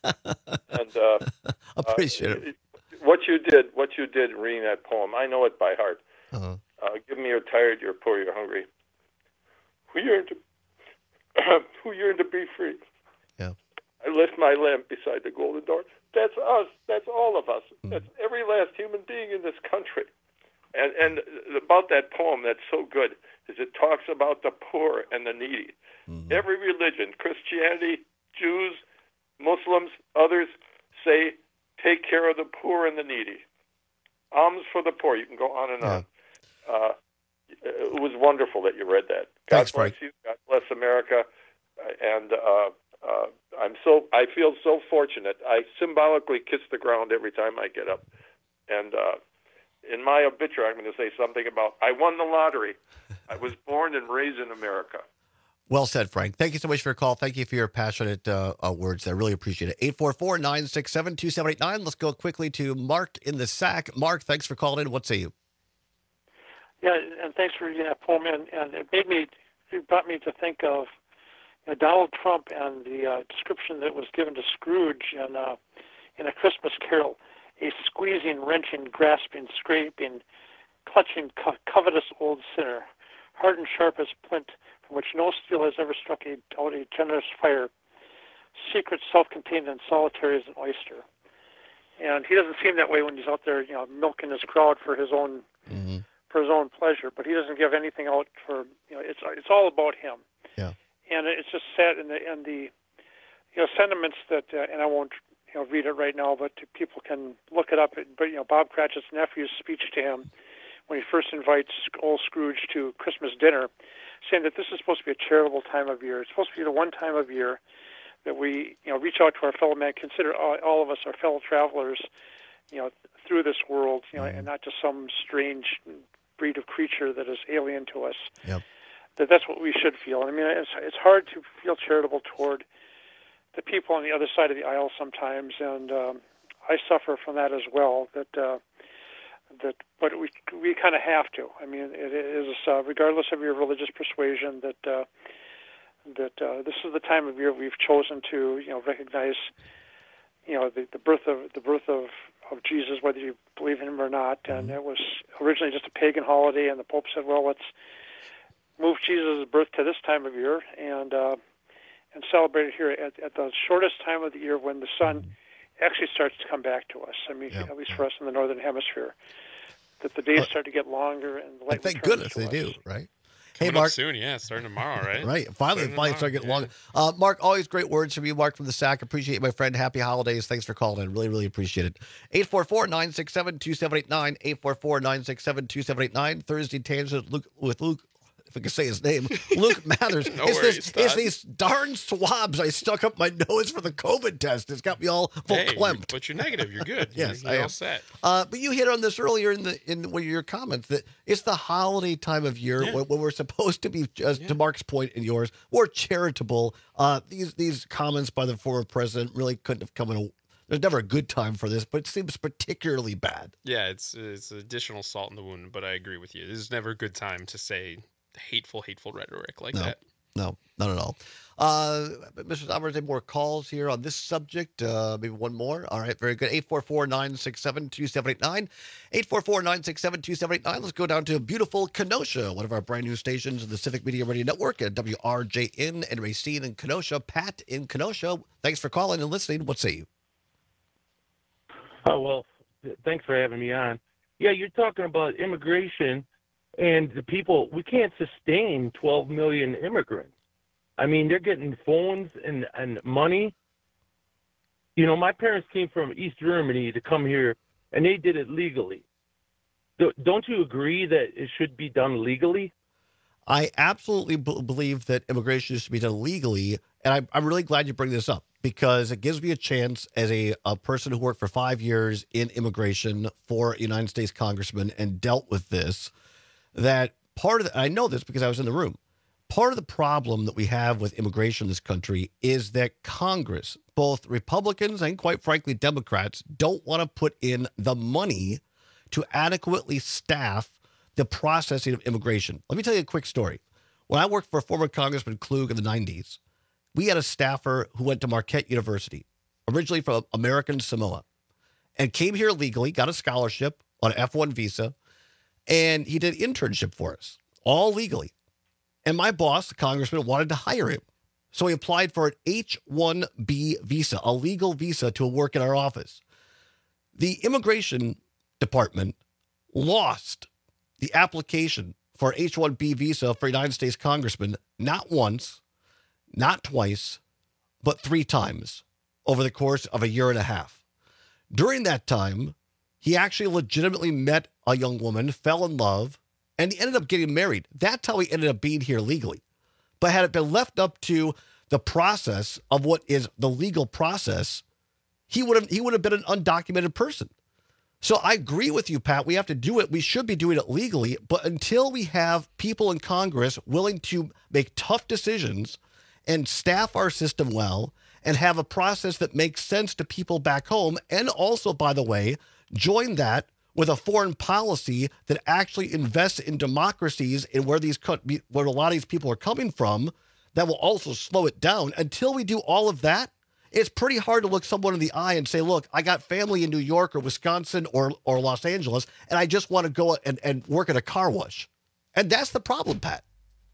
and uh, appreciate uh, it. What you did, what you did reading that poem, I know it by heart. Uh-huh. Uh, give me you're tired, you're poor, you're hungry. Who yearn to, who yearn to be free? Yeah. I lift my lamp beside the golden door. That's us. That's all of us. Mm. That's every last human being in this country. And and about that poem that's so good is it talks about the poor and the needy. Mm-hmm. Every religion, Christianity, Jews, Muslims, others say take care of the poor and the needy. Alms for the poor. You can go on and yeah. on. Uh, it was wonderful that you read that. God Thanks, bless Frank. you. God bless America. And uh, uh, I'm so I feel so fortunate. I symbolically kiss the ground every time I get up. And uh, in my obituary, I'm going to say something about I won the lottery. I was born and raised in America. Well said, Frank. Thank you so much for your call. Thank you for your passionate uh, uh, words. I really appreciate it. eight four four, nine six seven, two seven eight nine. Let's go quickly to Mark in the Sack. Mark, thanks for calling in. What say you? Yeah, and thanks for reading that poem. And, and it made me, it brought me to think of you know, Donald Trump and the uh, description that was given to Scrooge in, uh, in A Christmas Carol. A squeezing, wrenching, grasping, scraping, clutching, co- covetous old sinner, hard and sharp as flint, from which no steel has ever struck a, out a generous fire, secret, self-contained, and solitary as an oyster. And he doesn't seem that way when he's out there, you know, milking his crowd for his own mm-hmm. for his own pleasure. But he doesn't give anything out for, you know, it's it's all about him. Yeah. And it's just sad, and the and the you know sentiments that, uh, and I won't. You know, read it right now, but people can look it up. But you know, Bob Cratchit's nephew's speech to him when he first invites old Scrooge to Christmas dinner, saying that this is supposed to be a charitable time of year. It's supposed to be the one time of year that we, you know, reach out to our fellow man, consider all, all of us our fellow travelers, you know, through this world, you know, mm-hmm. and not just some strange breed of creature that is alien to us. Yep. That that's what we should feel. And I mean, it's it's hard to feel charitable toward the people on the other side of the aisle sometimes, and um, I suffer from that as well. That uh, that, but we we kind of have to. I mean, it is uh, regardless of your religious persuasion that uh, that uh, this is the time of year we've chosen to you know recognize you know the, the birth of the birth of, of Jesus, whether you believe in him or not. And it was originally just a pagan holiday, and the Pope said, "Well, let's move Jesus' birth to this time of year," and uh, and celebrate it here at, at the shortest time of the year when the sun actually starts to come back to us. I mean, yeah. at least for us in the Northern Hemisphere, that the days uh, start to get longer and the light. Thank goodness they us. do, right? Coming hey, Mark. Up soon, yeah, starting tomorrow, right? right. Finally, starting finally start getting yeah. longer. Uh, Mark, always great words from you, Mark from the Sack. Appreciate it, my friend. Happy holidays. Thanks for calling in. Really, really appreciate it. eight four four, nine six seven, two seven eight nine, eight four four, nine six seven, two seven eight nine. Thursday Tangent with Luke if I can say his name, Luke Mathers. No it's, worries, this, it's Todd. these darn swabs I stuck up my nose for the COVID test. It's got me all full Hey, clamped. but you're negative. You're good. Yes, you're, I you're am. all set. Uh, but you hit on this earlier in the in one of your comments that it's the holiday time of year Yeah. when, when we're supposed to be, as Yeah. to Mark's point and yours, more charitable. Uh, these these comments by the former president really couldn't have come in a. There's never a good time for this, but it seems particularly bad. Yeah, it's it's additional salt in the wound, but I agree with you. This is never a good time to say hateful, hateful rhetoric like No. that. No, not at all. Uh, Mister Alvarez, any more calls here on this subject? Uh, maybe one more. All right, very good. eight four four, nine six seven, two seven eight nine. eight four four, nine six seven, two seven eight nine. Let's go down to beautiful Kenosha, one of our brand new stations of the Civic Media Radio Network at W R J N and Racine in Kenosha. Pat in Kenosha, thanks for calling and listening. What say you? Oh, well, th- thanks for having me on. Yeah, you're talking about immigration and the people. We can't sustain twelve million immigrants. I mean, they're getting phones and, and money. You know, my parents came from East Germany to come here, and they did it legally. Do- Don't you agree that it should be done legally? I absolutely b- believe that immigration should be done legally, and I, I'm really glad you bring this up because it gives me a chance as a, a person who worked for five years in immigration for a United States congressman and dealt with this, that part of the, I know this because I was in the room. Part of the problem that we have with immigration in this country is that Congress, both Republicans and quite frankly Democrats, don't want to put in the money to adequately staff the processing of immigration. Let me tell you a quick story. When I worked for former Congressman Klug in the nineties, we had a staffer who went to Marquette University, originally from American Samoa, and came here legally, got a scholarship on an F one visa, and he did internship for us, all legally. And my boss, the congressman, wanted to hire him. So he applied for an H one B visa, a legal visa to work in our office. The immigration department lost the application for an H one B visa for a United States congressman not once, not twice, but three times over the course of a year and a half. During that time, he actually legitimately met a young woman, fell in love, and he ended up getting married. That's how he ended up being here legally. But had it been left up to the process of what is the legal process, he would have he would have been an undocumented person. So I agree with you, Pat. We have to do it. We should be doing it legally. But until we have people in Congress willing to make tough decisions and staff our system well and have a process that makes sense to people back home, and also, by the way, join that with a foreign policy that actually invests in democracies in where these where a lot of these people are coming from, that will also slow it down. Until we do all of that, it's pretty hard to look someone in the eye and say, look, I got family in New York or Wisconsin or or Los Angeles, and I just want to go and, and work at a car wash. And that's the problem, Pat.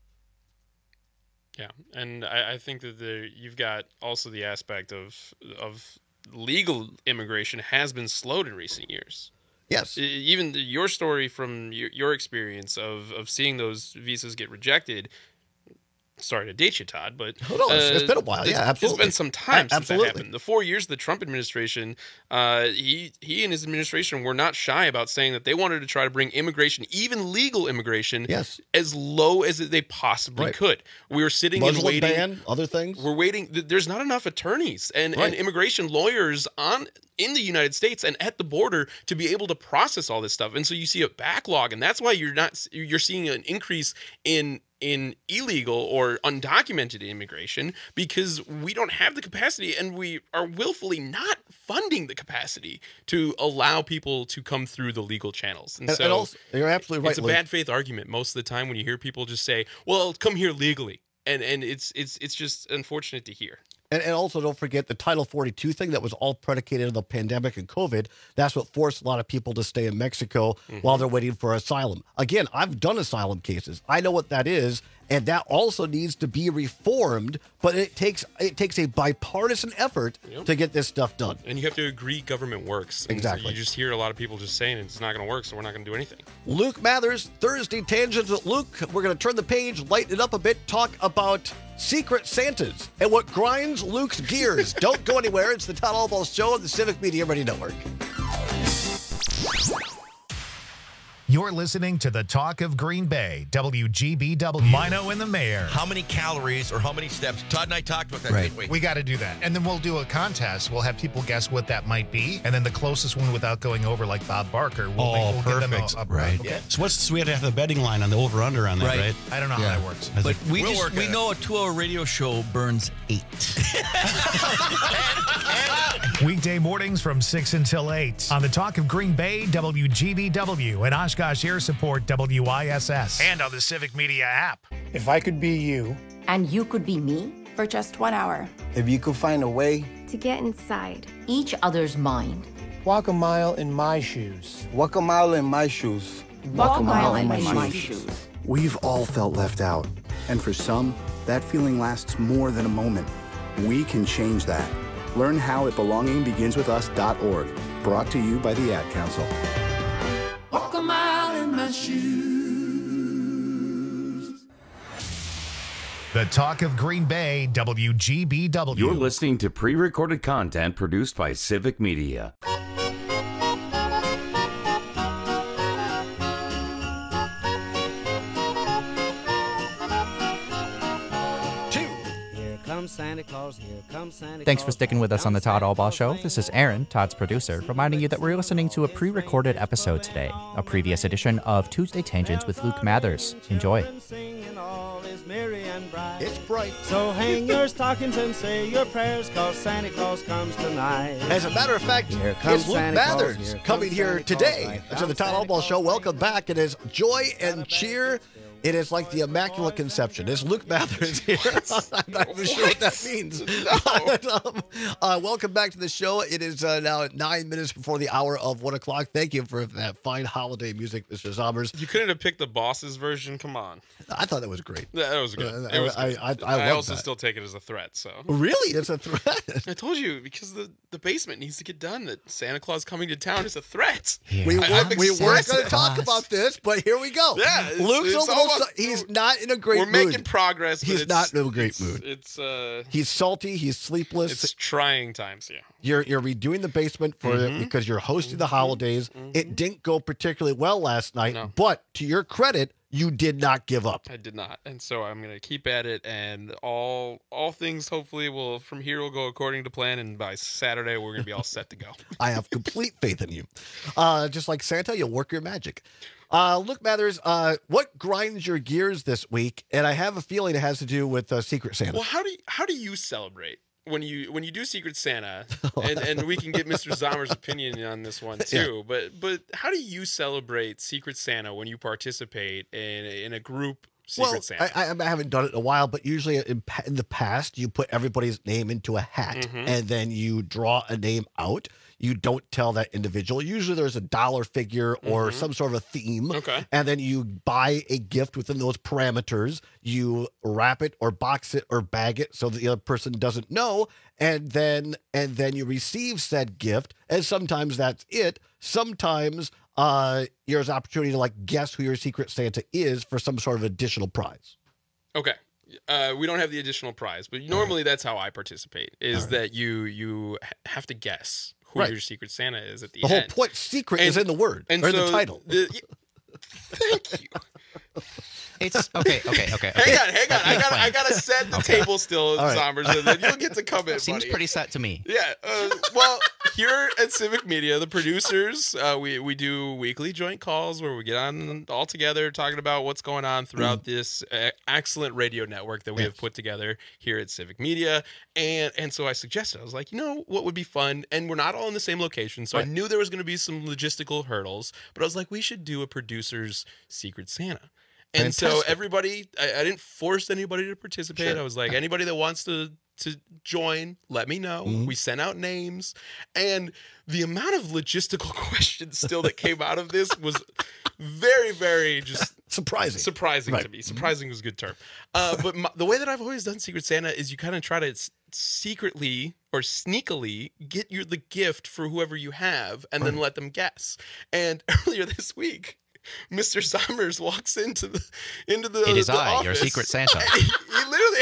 Yeah, and I, I think that the, you've got also the aspect of of legal immigration has been slowed in recent years. Yes. E- Even the, your story from your, your experience of, of seeing those visas get rejected. Sorry to date you, Todd, but Oh, no, it's- it's been a while. it's- Yeah, absolutely. It's been some time A- since absolutely. that happened. The four years of the Trump administration, uh, he he and his administration were not shy about saying that they wanted to try to bring immigration, even legal immigration, yes. as low as they possibly Right. could. We were sitting Muslim and waiting. ban, other things. We're waiting. th- There's not enough attorneys and, Right. and immigration lawyers on in the United States and at the border to be able to process all this stuff. And so you see a backlog, and that's why you're not you're seeing an increase in in illegal or undocumented immigration, because we don't have the capacity, and we are willfully not funding the capacity to allow people to come through the legal channels. And, And- so and also- you're absolutely right, It's a Luke. bad faith argument most of the time when you hear people just say, "Well, come here legally," and and it's it's it's just unfortunate to hear. And, and also, don't forget the Title forty-two thing that was all predicated on the pandemic and COVID. That's what forced a lot of people to stay in Mexico Mm-hmm. while they're waiting for asylum. Again, I've done asylum cases. I know what that is, and that also needs to be reformed. But it takes it takes a bipartisan effort Yep. to get this stuff done. And you have to agree government works. And so Exactly. you just hear a lot of people just saying it's not going to work, so we're not going to do anything. Luke Mathers, Thursday Tangents with Luke. We're going to turn the page, lighten it up a bit, talk about Secret Santas and what grinds Luke's gears. Don't go anywhere. It's the Todd Albaugh Show on the Civic Media Radio Network. You're listening to the Talk of Green Bay, W G B W. Mino and the Mayor. How many calories or how many steps? Todd and I talked about that. Right. didn't we? We got to do that. And then we'll do a contest. We'll have people guess what that might be. And then the closest one without going over like Bob Barker, we'll, Oh, make, we'll give them perfect. a, a Right. Okay. So what's so we have to have the betting line on the over under on that, right? Right. I don't know Yeah. how that works. But But we We'll just work we it know a two-hour radio show burns eight. Weekday mornings from six until eight on the Talk of Green Bay, W G B W, and Oshkosh Air Support, W I S S, and on the Civic Media app. If I could be you. And you could be me? For just one hour. If you could find a way. To get inside. Each other's mind. Walk a mile in my shoes. Walk a mile in my shoes. Walk, Walk a mile, mile in, in my, my shoes. shoes. We've all felt left out. And for some, that feeling lasts more than a moment. We can change that. Learn how at belonging begins with us dot org. Brought to you by the Ad Council. Walk a mile in my shoes. The Talk of Green Bay, W G B W. You're listening to pre-recorded content produced by Civic Media. Santa Claus, here comes Santa Thanks for Claus, sticking with us on the Todd Santa Allball Claus Show. reigns. This is Aaron, Todd's producer, reminding you that we're listening to a pre-recorded episode today, a previous edition of Tuesday Tangents with Luke Mathers. Enjoy. It's bright. So hang your stockings and say your prayers, cause Santa Claus comes tonight. As a matter of fact, Here comes it's Luke Santa Claus, Mathers here comes coming here Santa today Claus, to the Todd Allball Show. Welcome back. It is joy and cheer. It is like the Immaculate Conception. It's Luke Mathers here. I'm not even sure what that means. But, um, uh, welcome back to the show. It is uh, now at nine minutes before the hour of one o'clock. Thank you for that fine holiday music, Mister Zombers. You couldn't have picked the boss's version. Come on. I thought that was great. Yeah, that was good. Uh, It was I, good. I, I, I, I love also that. still take it as a threat. So Really? It's a threat? I told you, because the, the basement needs to get done, that Santa Claus coming to town is a threat. We, I- were, I've we weren't expressed going to it. talk about this, but here we go. Yeah, it's- Luke's it's a little. almost- he's not in a great We're mood. making progress. But He's it's- not in a great it's, mood. It's uh, He's salty. He's sleepless. it's trying times here. You're you're redoing the basement for Mhm. because you're hosting the holidays. It didn't go particularly well last night, but to your credit, you did not give up. I did not, and so I'm gonna keep at it, and all all things hopefully will from here will go according to plan, and by Saturday we're gonna be all set to go. I have complete faith in you. Uh, just like Santa, you'll work your magic. Uh, Luke Mathers, uh, what grinds your gears this week? And I have a feeling it has to do with uh, Secret Santa. Well, how do you, how do you celebrate when you when you do Secret Santa? And, and we can get Mister Zommer's opinion on this one too. But but how do you celebrate Secret Santa when you participate in in a group Secret well, Santa? I, I haven't done it in a while, but usually in, pa- in the past, you put everybody's name into a hat Mhm. and then you draw a name out. You don't tell that individual. Usually there's a dollar figure or Mhm. some sort of a theme. Okay. And then you buy a gift within those parameters. You wrap it or box it or bag it so that the other person doesn't know. And then and then you receive said gift. And sometimes that's it. Sometimes uh, there's an opportunity to like guess who your Secret Santa is for some sort of additional prize. Okay. Uh, we don't have the additional prize, but normally that's how I participate. Is that you you ha- have to guess who Right. your Secret Santa is at the, The whole end. point, secret, And- is in the word and or in the so title. the- thank you. It's okay, okay, okay. Hang on, hang on. I got I gotta set the table still, All right. Zombers, and then you'll get to come in. Seems buddy. pretty set to me. Yeah. Uh, well, here at Civic Media, the producers, uh, we we do weekly joint calls where we get on all together talking about what's going on throughout this uh, excellent radio network that we have put together here at Civic Media. And and so I suggested, I was like, you know, what would be fun? And we're not all in the same location, so I knew there was going to be some logistical hurdles. But I was like, we should do a producer's Secret Santa. And so Fantastic. everybody, I, I didn't force anybody to participate. Sure. I was like, anybody that wants to to join, let me know. Mhm. We sent out names, and the amount of logistical questions still that came out of this was very, very just surprising. Surprising Right. to me. Surprising was a good term. Uh, but my, the way that I've always done Secret Santa is you kind of try to s- secretly or sneakily get your the gift for whoever you have, and then let them guess. And earlier this week, Mister Sommers walks into the into the It is the I, your office, Secret Santa. and He, he literally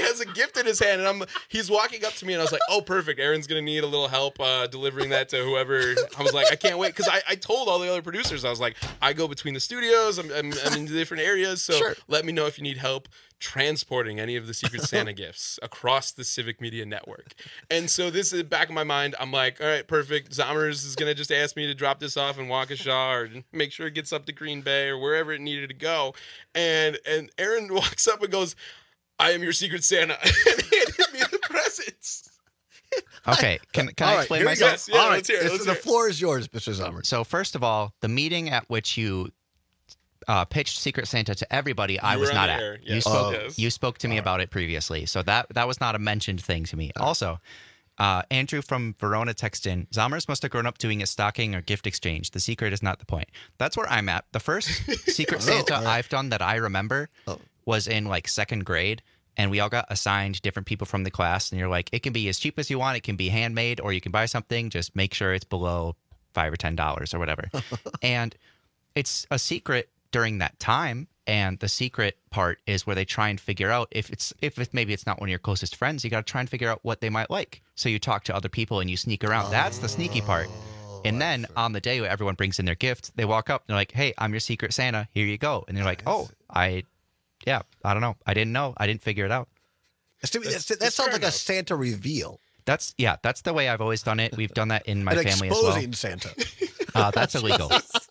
has a gift in his hand, and I'm he's walking up to me, and I was like, oh, perfect. Aaron's gonna need a little help uh, delivering that to whoever. I was like, I can't wait, because I, I told all the other producers, I was like, I go between the studios, I'm, I'm, I'm in different areas, so Sure. let me know if you need help transporting any of the Secret Santa gifts across the Civic Media Network. And so this is back in my mind. I'm like, all right, perfect. Zommers is going to just ask me to drop this off in Waukesha or make sure it gets up to Green Bay or wherever it needed to go. And and Aaron walks up and goes, I am your Secret Santa. And handed me the presents. Okay, can, can I All right, explain here we go. myself? All right, let's hear it, it's- let's the hear it. floor is yours, Mister Zommer. So first of all, the meeting at which you uh, pitched Secret Santa to everybody, I You was were not on at. the air, You yes. spoke. Oh. Yes. You spoke to me about it previously, so that that was not a mentioned thing to me. Also, uh, Andrew from Verona texted in, Zommers must have grown up doing a stocking or gift exchange. The secret is not the point. That's where I'm at. The first Secret Santa all right. I've done that I remember Oh. was in like second grade. And we all got assigned different people from the class. And you're like, it can be as cheap as you want. It can be handmade, or you can buy something. Just make sure it's below five or ten dollars or whatever. And it's a secret during that time. And the secret part is where they try and figure out if it's if it, maybe it's not one of your closest friends. You got to try and figure out what they might like. So you talk to other people and you sneak around. That's the sneaky part. And then on the day where everyone brings in their gift, they walk up and they're like, hey, I'm your Secret Santa. Here you go. And they're like, oh, I. Yeah, I don't know. I didn't know. I didn't figure it out. That's- that's- that sounds like a Santa reveal. That's yeah. That's the way I've always done it. We've done that in my An family as well. exposing Santa. Uh, that's illegal.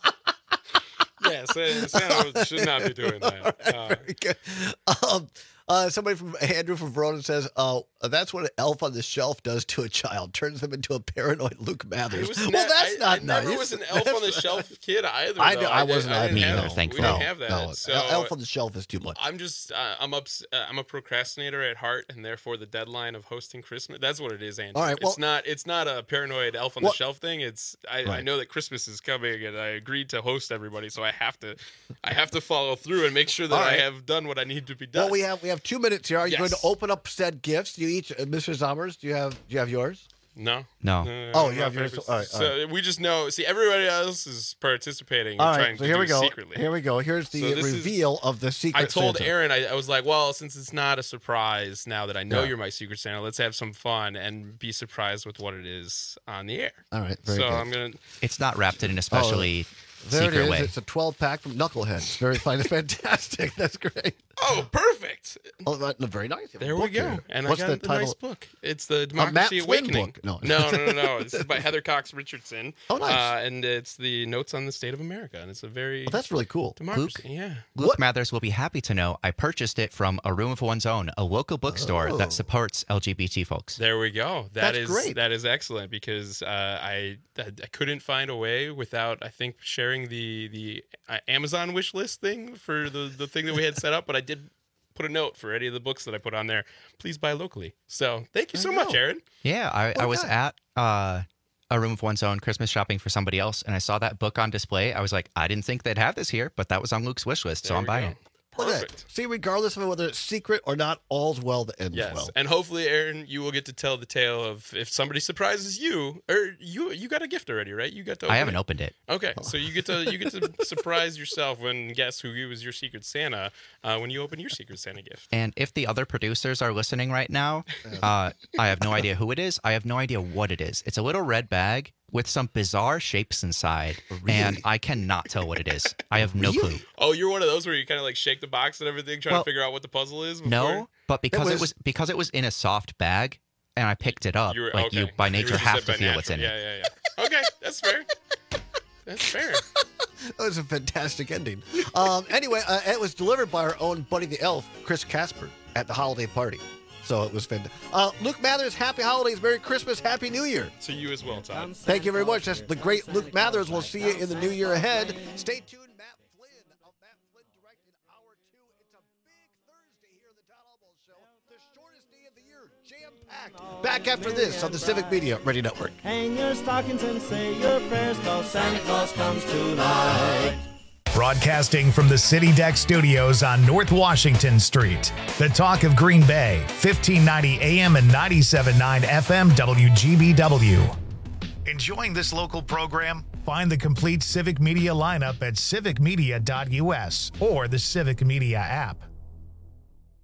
Yeah, Santa, Santa should not be doing that. Uh, Very good. Um, uh, somebody from Andrew from Verona says, uh, that's what an elf on the shelf does to a child. Turns them into a paranoid Luke Mathers. was Well, ne- that's I, not I never nice. was an elf on the shelf kid either. I, though. I did- wasn't I either. didn't have, either, thankfully. We No, didn't have that. no. So Elf on the shelf is too much. I'm just uh, I'm ups- uh, I'm a procrastinator at heart, and therefore the deadline of hosting Christmas. That's what it is, Andrew. All right, well- it's not it's not a paranoid elf on Well- the shelf thing. It's I, I Right. know that Christmas is coming, and I agreed to host everybody, so I have to I have to follow through and make sure that All I right. have done what I need to be done. Well, we have we have two minutes here. Are you Yes. going to open up said gifts? You each, uh, Mister Zommers, do you have do you have yours? No. No. no Oh, I'm you not have yours. famous. All right, all So we just know. See, everybody else is participating. All and right, trying so to here do we go. Secretly. Here we go. Here's the So this is- reveal of the secret. I told Santa. Aaron, I, I was like, well, since it's not a surprise now that I know Yeah. you're my Secret Santa, let's have some fun and be surprised with what it is on the air. All right, very so good. I'm gonna. It's not wrapped in an especially There it secret is. way. It's a twelve pack from Knucklehead. It's very fine. It's fantastic. That's great. Oh, perfect! Oh, that, very nice. You have a There we book go. here. And What's I the got the title? nice book. It's the Matt Democracy Flynn Awakening. book. No. no, no, no, no. This is by Heather Cox Richardson. Oh, nice. Uh, and it's the Notes on the State of America, and it's a very Well, that's really cool. democracy. Yeah. Luke Mathers will be happy to know I purchased it from A Room of One's Own, a local bookstore Oh. that supports L G B T folks. There we go. That That's is great. that is excellent because uh, I I couldn't find a way without I think sharing the the uh, Amazon wish list thing for the the thing that we had set up, but I did put a note for any of the books that I put on there. Please buy locally. So thank you so you much, go. Aaron. Yeah, I, I was God. at uh, A Room of One's Own Christmas shopping for somebody else, and I saw that book on display. I was like, I didn't think they'd have this here, but that was on Luke's wish list, so There I'm we buying go. it. Look at that. Perfect. See, regardless of whether it's secret or not, all's well that ends Yes, well. and hopefully, Aaron, you will get to tell the tale of if somebody surprises you, or you you got a gift already, right? You got to. Open I haven't it. opened it. Okay, so you get to you get to surprise yourself when guess who was your Secret Santa uh, when you open your Secret Santa gift. And if the other producers are listening right now, uh, I have no idea who it is. I have no idea what it is. It's a little red bag with some bizarre shapes inside, and I cannot tell what it is. I have no clue. Oh, you're one of those where you kind of like shake the box and everything, trying Well, to figure out what the puzzle is. Before? No, but because it was- was, because it was in a soft bag, and I picked it up, You were, like okay. you by You were nature just have said to by feel what's in natural. it. Yeah, yeah, yeah. Okay, that's fair. That's fair. That was a fantastic ending. Um, anyway, uh, it was delivered by our own buddy the elf, Chris Casper, at the holiday party. So it was fantastic. Uh, Luke Mathers, happy holidays, Merry Christmas, Happy New Year. To you as well, Todd. Thank you very much. That's the great Luke Mathers. We'll see you in the new year ahead. Stay tuned. Matt Flynn of Matt Flynn directed Hour two. It's a big Thursday here in the Todd Albo Show. The shortest day of the year, jam-packed. Back after this on the Civic Media Radio Network. Hang your stockings and say your prayers, cause Santa Claus comes tonight. Broadcasting from the City Deck Studios on North Washington Street. The talk of Green Bay, fifteen ninety A M and ninety-seven point nine F M W G B W. Enjoying this local program? Find the complete Civic Media lineup at civic media dot U S or the Civic Media app.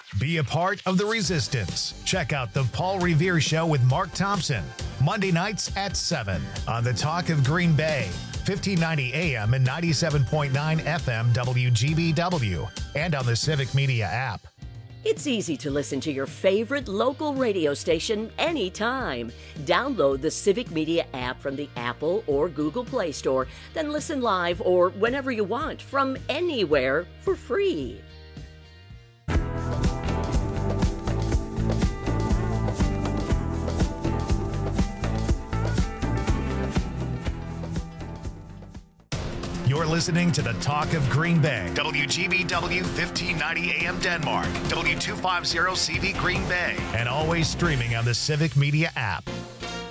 Be a part of the resistance. Check out The Paul Revere Show with Mark Thompson, Monday nights at seven on The Talk of Green Bay, fifteen ninety A M and ninety-seven point nine F M W G B W, and on the Civic Media app. It's easy to listen to your favorite local radio station anytime. Download the Civic Media app from the Apple or Google Play Store, then listen live or whenever you want from anywhere for free. You're listening to The Talk of Green Bay, W G B W fifteen ninety A M Denmark, W two fifty C V Green Bay, and always streaming on the Civic Media app.